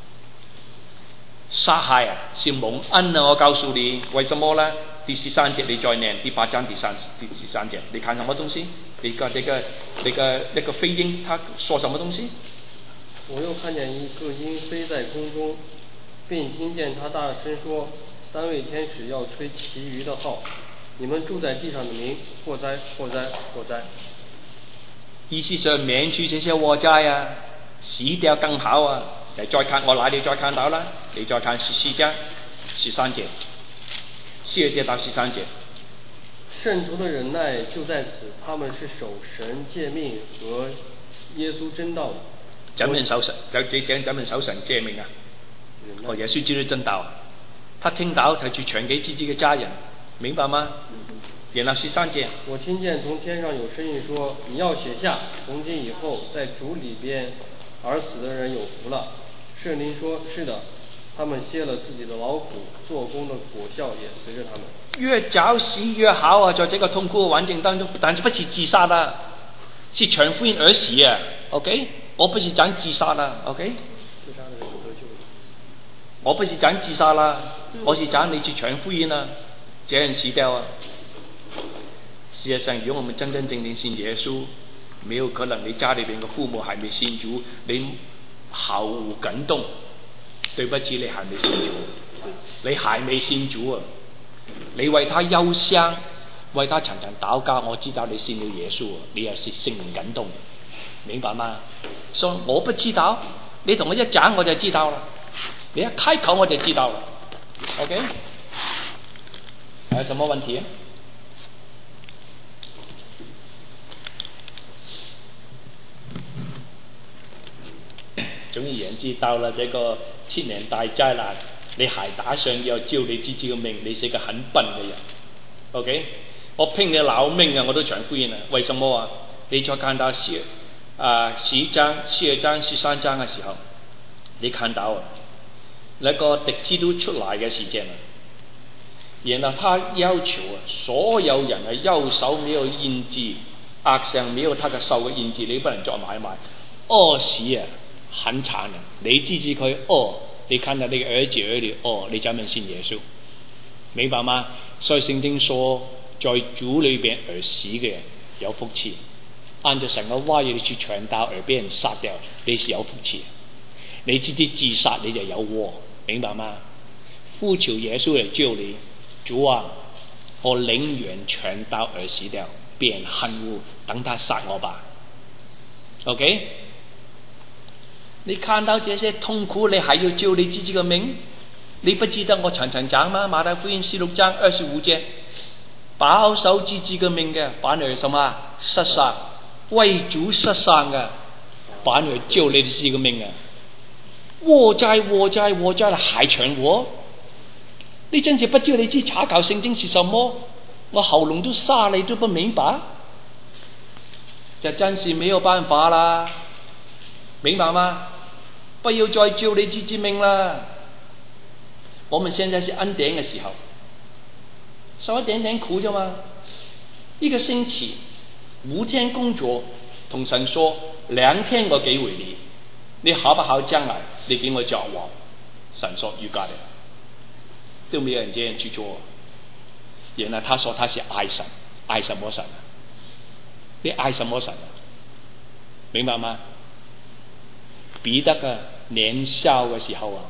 [SPEAKER 1] 殺害啊，是蒙恩啊！我告訴你，為什麼呢？第13節你再念，第8章第13節，你看什麼東西？你個那個飛鷹，它說什麼東西？
[SPEAKER 2] 我又看見一個鷹飛在空中，並聽見他大聲說：3位天使要吹其餘的號，你們住在地上的民，禍哉禍哉禍哉！
[SPEAKER 1] 意思是免去這些禍災啊，死掉更好啊！你再看，我哪裏再看到啦？你再看14章13節，12節到13節。
[SPEAKER 2] 聖徒的忍耐就在此，他們是守神誡命和耶穌真道的。怎麼守神？怎麼守神誡命啊？耶穌知道真道，他聽到他去傳給自己嘅家人，明白嗎？然後13節，我聽見從天上有聲音說：你要寫下，從今以後在主裏邊而死的人有福了。聖靈說：是的，他們歇了自己的勞苦，做工的果效也隨着他們。越早死越好啊！在這個痛苦的環境當中，但是不是自殺啦，是傳福音而死啊。OK， 我不是講自殺啦。OK， 自殺的人不得救。我不是講自殺啦，我是講你去傳福音啊，這人死掉啊。事實上，如果我們真真正正信耶穌，沒有可能你家裏邊嘅父母還沒信主，你毫無感動。對不起，你還沒信主，你還沒信主啊！你為他憂傷，為他常常禱告，我知道你信了耶穌，你也是聖靈感動，明白嗎？所以我不知道，你同我一講我就知道了，你一開口我就知道了。OK， 還有什麼問題啊？總而言之，到了這個7年大災難，你還打算要救你自己嘅命，你是個很笨嘅人。OK， 我拼你老命啊，我都傳福音啊。為什麼啊？你再看到12章、13章嘅時候，你看到啊，那個敵基督出來嘅時間啊，然後他要求啊，所有人啊，右手沒有印記，額上沒有他嘅手嘅印記，你不能做買賣。餓死啊！很慘啊！你自己可以你看到你嘅兒子兒女你怎麼信耶穌？明白嗎？所以聖經說，在主裏邊而死嘅人有福氣。按照成個話語你去傳道而被人殺掉，你是有福氣。你自己自殺你就有禍，明白嗎？呼求耶穌嚟救你，主啊，我寧願傳道而死掉，被人恨惡，等他殺我吧。OK？你看到這些痛苦，你還要救你自己嘅命？你不記得我常常講嗎？馬太福音16章25節，保守自己嘅命嘅，反而什麼失喪，為主失喪嘅，反而救你自己嘅命啊！禍哉禍哉禍哉，還傳禍！你真是不知道你知查考聖經是什麼？我喉嚨都沙，你都不明白，就真是沒有辦法啦。明白嗎？不要再救你自己命啦！我們現在是恩典嘅時候，受一點點苦啫嘛。一個星期5天工作，同神說2天我給回你，你好不好將來你給我交往？神說you got it，都沒有人這樣去做。原來他說他是愛神，愛什麼神啊？你愛什麼神啊？明白嗎？彼得嘅年少嘅時候啊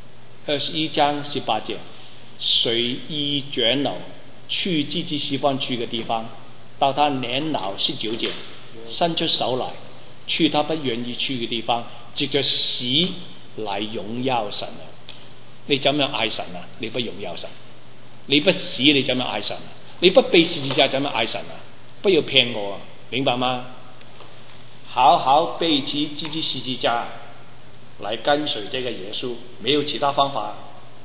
[SPEAKER 2] ，21章18節，隨意轉流去自己喜歡去嘅地方，
[SPEAKER 1] 到他年老19節，伸出手來，去他不願意去嘅地方，藉着死來榮耀神啊！你怎樣愛神啊？你不榮耀神，你不死你怎樣愛神啊？你不背十字架怎樣愛神啊？不要騙我啊！明白嗎？好好背起自己十字架來跟隨這個耶穌，沒有其他方法，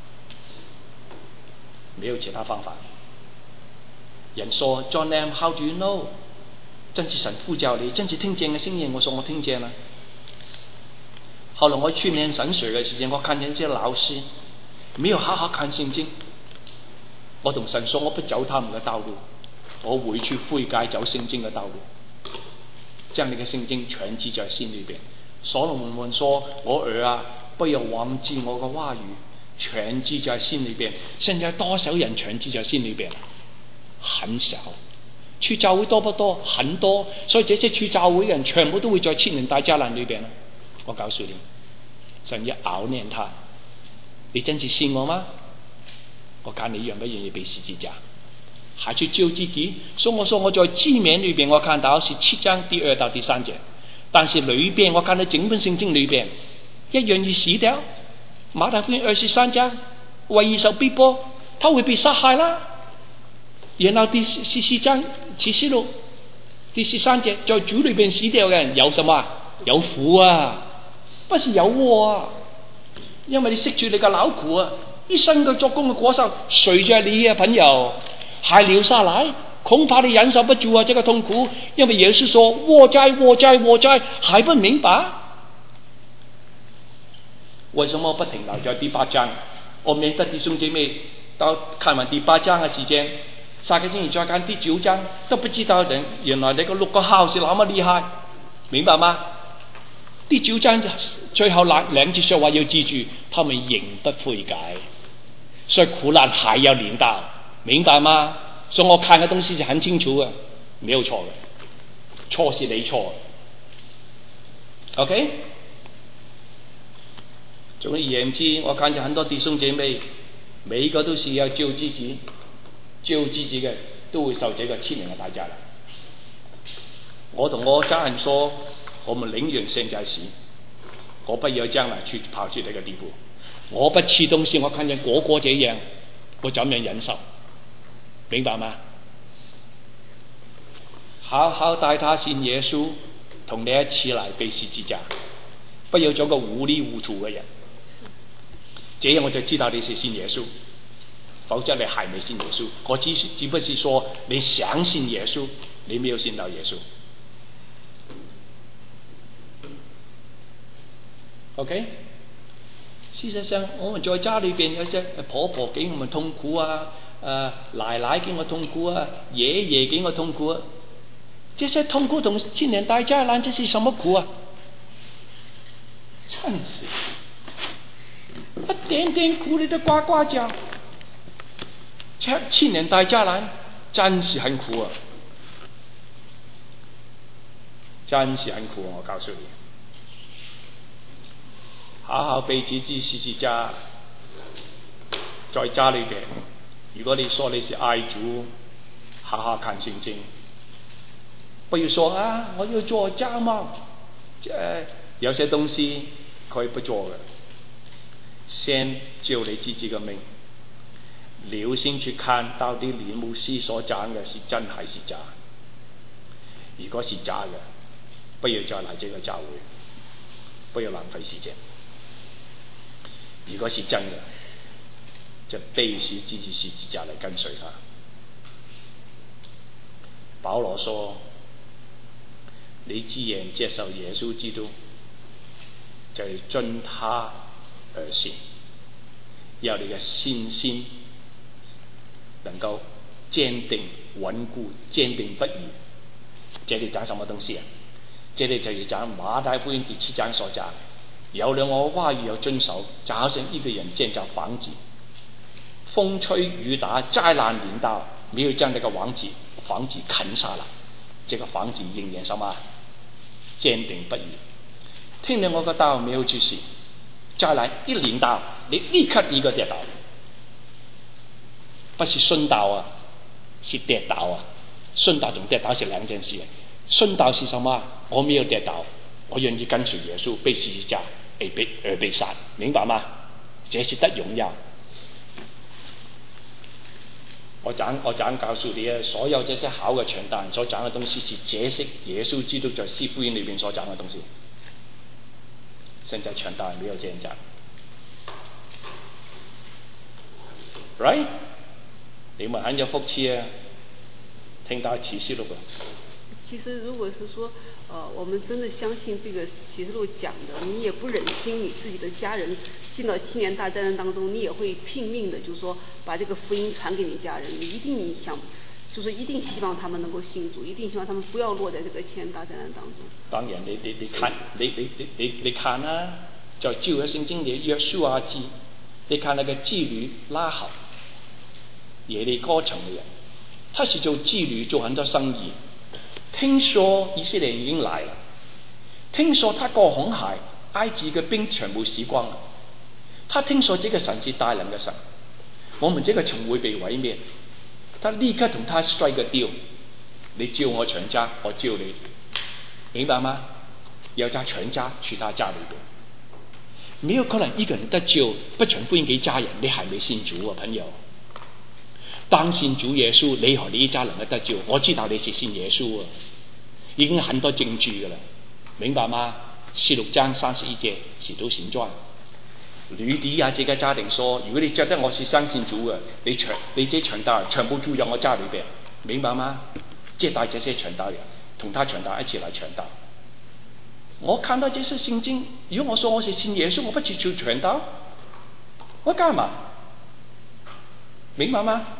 [SPEAKER 1] 沒有其他方法。人說 John Lam how do you know？ 真是神呼叫你，真是聽見嘅聲音。我說我聽見了。後來我去年神學嘅時間，我看見這些老師沒有好好看聖經，我同神說我不走他們嘅道路，我回去悔改走聖經嘅道路。將你嘅聖經全記在心裏邊。所羅門王說：我兒啊，不要忘記我嘅話語，全記在心裏邊。現在多少人全記在心裏邊？很少。去教會多不多？很多。所以這些去教會嘅人全部都會在千年大災難裏邊。我告訴你，神要熬煉他。你真是信我嗎？我看你願不願意被十字架，還去救自己。所以我說我在字面裏邊我看到是7章第2到第3節，但是裏邊我看到整本聖經裏邊一樣要死掉。馬太福音23章為義受逼迫，他會被殺害啦。然後第14章啟示錄第13節，在主裏邊死掉嘅人有什麼？有苦啊，不是有禍啊。因為你食住你嘅勞苦啊，一生嘅作工嘅果實隨着你啊，朋友還留下來，恐怕你忍受不住啊，這個痛苦。因為耶穌說禍哉禍哉禍哉，還不明白？為什麼不停留在第8章？我免得弟兄姐妹到看完第8章嘅時間，下個星期再看第9章，都不知道原來你個6個號是那麼厲害，明白嗎？第9章最後兩句說話要記住，他們仍不悔改，所以苦難還要臨到，明白嗎？所以我看嘅東西就很清楚嘅，沒有錯嘅，錯是你錯。OK？ 總而言之，我看見很多弟兄姐妹，每一個都是要救自己嘅，都會受這個7年嘅大災難。我同我家人說，我們寧願現在死，我不要將來去跑去這個地步。我不吃東西，我看見個個這樣，我怎樣忍受？明白嗎？好好帶他信耶穌，同你一起來背十字架，不要做個糊裡糊塗嘅人。這樣我就知道你是信耶穌，否則你還沒信耶穌。我只不是說你想信耶穌，你沒有信到耶穌。OK？ 事實上，我們在家裏邊有些婆婆給我們痛苦啊，奶奶給我痛苦啊，爺爺給我痛苦啊，這些痛苦同7年大災難，這是什麼苦啊？真是！一點點苦你都呱呱叫，7年大災難真是很苦啊，真是很苦啊！我告訴你，好好背起十字架，在家裏邊，如果你說你是愛主，好好看聖經，不要說啊，我要做家務，有些東西可以不做嘅。先救你自己嘅命，留心去看到底李牧師所講嘅是真還是假。如果是假嘅，不要再來這個教會，不要浪費時間。如果是真嘅，就背起自己十字架來跟隨他。保羅說：你既然接受耶穌基督，就要遵他而行，要你嘅信心能夠堅定穩固、堅定不移。這裡講什麼東西啊？這裡就是講馬太福音第7章所講，有了我話語要遵守，就好像一個人建造房子，風吹雨打，災難臨到，沒有將這個房子啃下來，這個房子仍然什麼？堅定不移。聽了我個道沒有出息，再來一臨到，你立刻一個跌倒，不是摔倒啊，是跌倒啊， 顺道同跌倒是两件事。顺道是什么？我没有跌倒，我愿意跟随耶稣，被十字架而被杀，明白吗？這是得榮耀。我講告訴你啊，所有這些好嘅傳道人所講嘅東西是解釋耶穌基督在四福音裏面所講嘅東西。現在傳道人沒有這樣講 ，right？ 你們很有福氣啊，聽到啟示錄吧。
[SPEAKER 3] 其實如果是說，我們真的相信這個啟示錄講的，你也不忍心你自己的家人進到7年大災難當中，你也會拼命的，就是說把這個福音傳給你家人，你一定想，就是一定希望他們能夠信主，一定希望他們不要落在這個7年大災難當中。
[SPEAKER 1] 當然，你看啊，在舊約聖經裏約書亞記，你看那個妓女拉合，耶利哥城嘅人，他是做妓女，做很多生意。聽說以色列已經來了，聽說他過紅海，埃及嘅兵全部死光了。他聽說這個神是大能嘅神，我們這個城會被毀滅。他立刻同他 strike 個 deal， 你救我全家，我救你，明白嗎？要他全家去他家裏邊，沒有可能一個人得救不傳福音給家人，你還沒信主啊，朋友。當信主耶穌，你和你一家能夠得救，我知道你是信耶穌啊，已經很多證據㗎啦，明白嗎？16章31節使徒行傳，呂底亞這個家庭說，如果你覺得我是相信主嘅，你這傳道人全部住在我家裏邊，明白嗎？接待這些傳道人，同他傳道一起來傳道。我看到這些聖經，如果我說我是信耶穌，我不去做傳道，我幹嘛？明白嗎？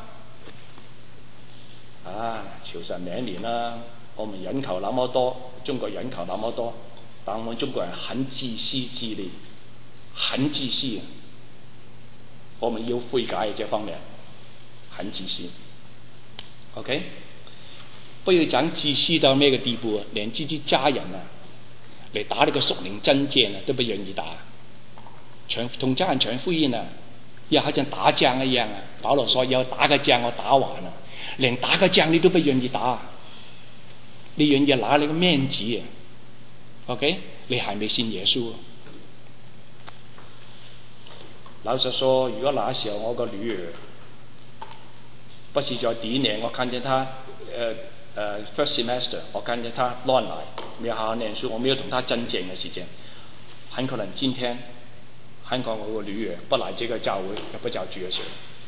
[SPEAKER 1] 求神憐憫啦！我們人口那麼多，中國人口那麼多，但我們中國人很自私自利，很自私啊！我們要悔改這方面，很自私。OK， 不要講自私到咩個地步啊？連自己家人啊，嚟打呢個屬靈爭戰啊，都不願意打。同家人傳福音啊，又好像打仗一樣啊！保羅說要打個仗，我打完啦。連打個仗你都不願意打，你願意拿你個面子啊 ？OK， 你還沒信耶穌啊？老實說，如果那時候我個女兒不是在第一年，我看見她first semester， 我看見她亂來，沒有好好念書，我沒有同她爭戰嘅時間，很可能今天香港我個女兒不來這個教會，也不叫主嘅時候。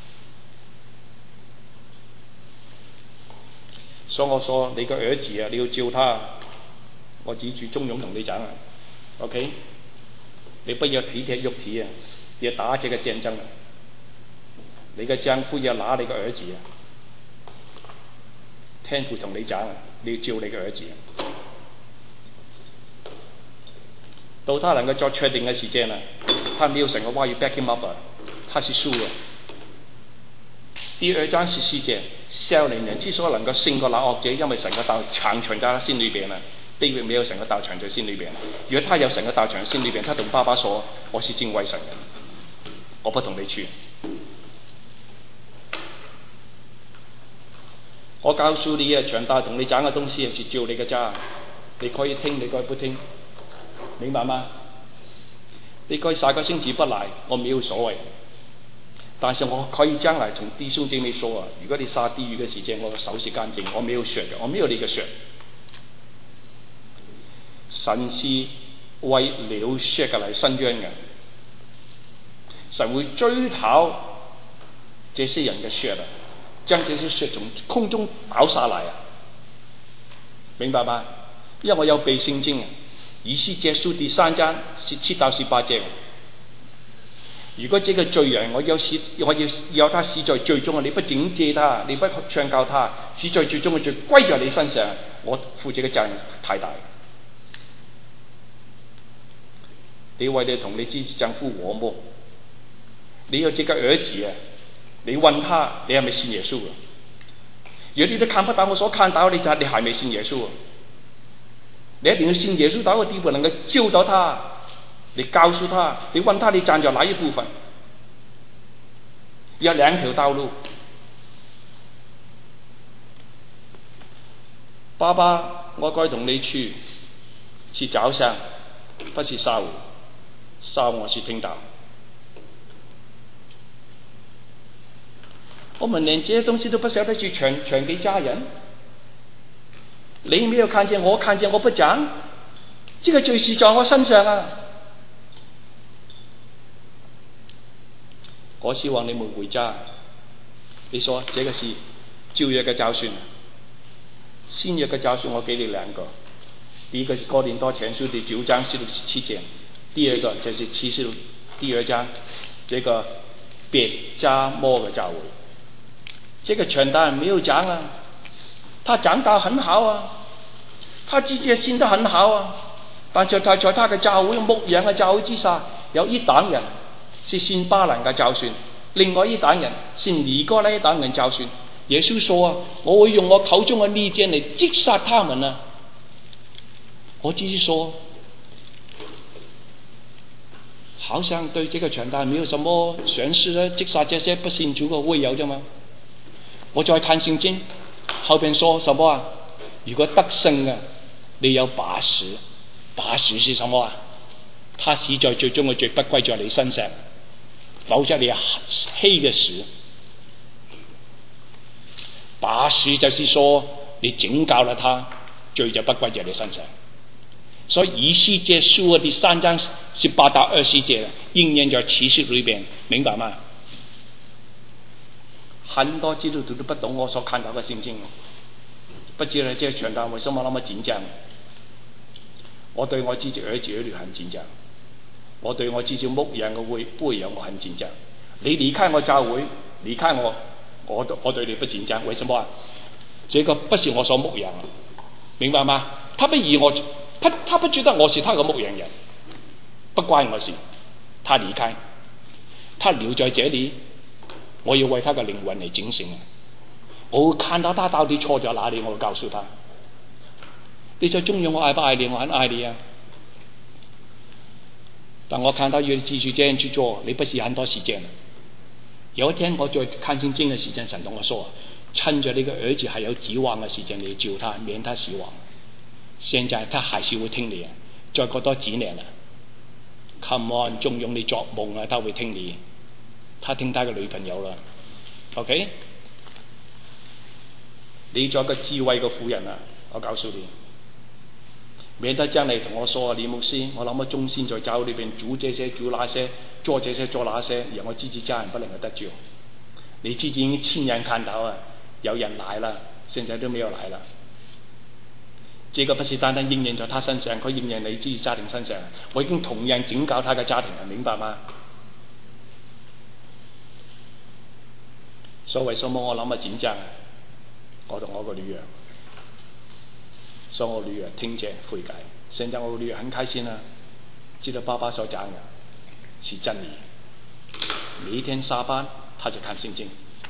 [SPEAKER 1] 所以我說你個兒子啊，你要照他，我指住中勇同你講啊 ，OK？ 你不要體貼肉體啊，要打這個戰爭啊！你嘅丈夫要拿你個兒子啊，天父同你講啊，你要照你個兒子啊。到他能夠作確定嘅時間啊，他沒有成個話要 back him up 啊，他是輸啊。第2章14節，少年人之所以能夠勝過那惡者，因為神嘅道常存在他心裏邊啊。地獄沒有神嘅道常在心裏邊。如果他有神嘅道常在心裏邊，他同爸爸說：我是敬畏神嘅，我不同你去。我告訴你啊，長大同你講嘅東西係照你嘅咋，你可以聽，你可以不聽，明白嗎？你可以下個星期不來，我沒有所謂。但是我可以將來同弟兄姐妹說啊，如果你下地獄嘅時間，我手是乾淨，我沒有血嘅，我沒有你嘅血。神是為了血嘅嚟伸冤嘅，神會追討這些人嘅血啊，將這些血從空中倒下來啊，明白嗎？因為我有背聖經啊，以西結書第3章17到18節。如果這個罪人，我要他死在罪中啊！你不警戒他，你不勸告他，死在罪中嘅罪歸在你身上，我負這個責任太大。你為你同你之丈夫和睦，你有這個兒子啊！你問他，你係咪信耶穌啊？如果你都看不到我所看到，你還沒信耶穌啊？你一定要信耶穌到個地步，能夠教導他。你告訴他，你問他你站在哪一部分？有2條道路。 爸爸，我該同你去早上，不是下午。下午我是聽到。我們連這些東西都不曉得去傳給家人。你沒有看見，我看見，我不講，這個罪是在我身上啊！我希望你們回家。你說這個是舊約嘅教訓，新約嘅教訓我給你兩個。第一個是哥林多前書第9章17節，第二個就是啟示錄第2章，這個別迦摩嘅教會。這個傳道人沒有講啊，他講道很好啊，他自己信得很好啊，但在他嘅教會牧養嘅教會之下，有一黨人是信巴蘭嘅教訓，另外一黨人信尼哥拉一黨人教訓。耶穌說啊，我會用我口中嘅利劍嚟擊殺他們啊！我只是說，好像對這個傳道沒有什麼損失呢，擊殺這些不信主嘅會友啫嘛。我再看聖經後邊說什麼啊？如果得勝嘅，你有80，80是什麼啊？他死在最終嘅罪不歸在你身上，否則你稀嘅死。80就是說你警告了他，罪就不歸在你身上。所以以西結書第3章18到20節應驗在啟示裏邊，明白嗎？很多基督徒都不懂我所看到嘅聖經，不知道這傳道為什麼那麼緊張。我對我自己兒子兒女很緊張，我對我自己牧養嘅會養我很緊張。你離開我教會，離開我對你不緊張，為什麼啊？這個不是我所牧養，明白嗎？他不以我，他不覺得我是他嘅牧養人，不關我事。他離開，他留在這裡，我要為他嘅靈魂嚟警醒。我會看到他到底錯在哪裡，我會告訴他。你在中意我愛不愛你？我很愛你啊！但我看到要繼續這樣去做，你不是很多時間。有一天我在看聖經嘅時間，神同我說，趁着你嘅兒子還有指望嘅時間，你救他，免他死亡。現在他還是會聽你啊！再過多幾年啊 ，Come on， 仲用你作夢啊，他會聽你。他聽他嘅女朋友啦 ，OK？ 你做個智慧嘅婦人啊！我告訴你，免得將嚟同我說啊，李牧師，我那麼忠心在教會裏邊煮這些煮那些，做這些做那些，讓我自己家人不能夠得救。你自己已經親眼看到啊，有人來了，現在都沒有來了。這個不是單單應驗在他身上，佢應驗你自己家庭身上。我已經同樣警告他嘅家庭，明白嗎？所以為什麼我那麼緊張？我同我個女兒，所以我女兒聽見悔改。現在我個女兒很開心啊，知道爸爸所講嘅是真理。每一天下班，她就看聖經。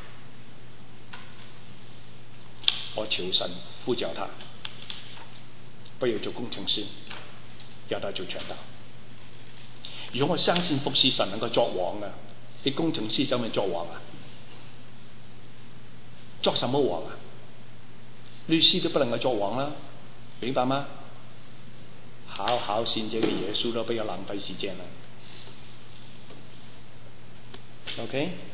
[SPEAKER 1] 我求神呼召她，不要做工程師，要她做傳道。如果我相信服侍神能夠作王啊，啲工程師想唔想作王啊？作什麼王啊？律師都不能夠作王啦，明白嗎？好好信這個耶穌都不要浪費時間啦。OK。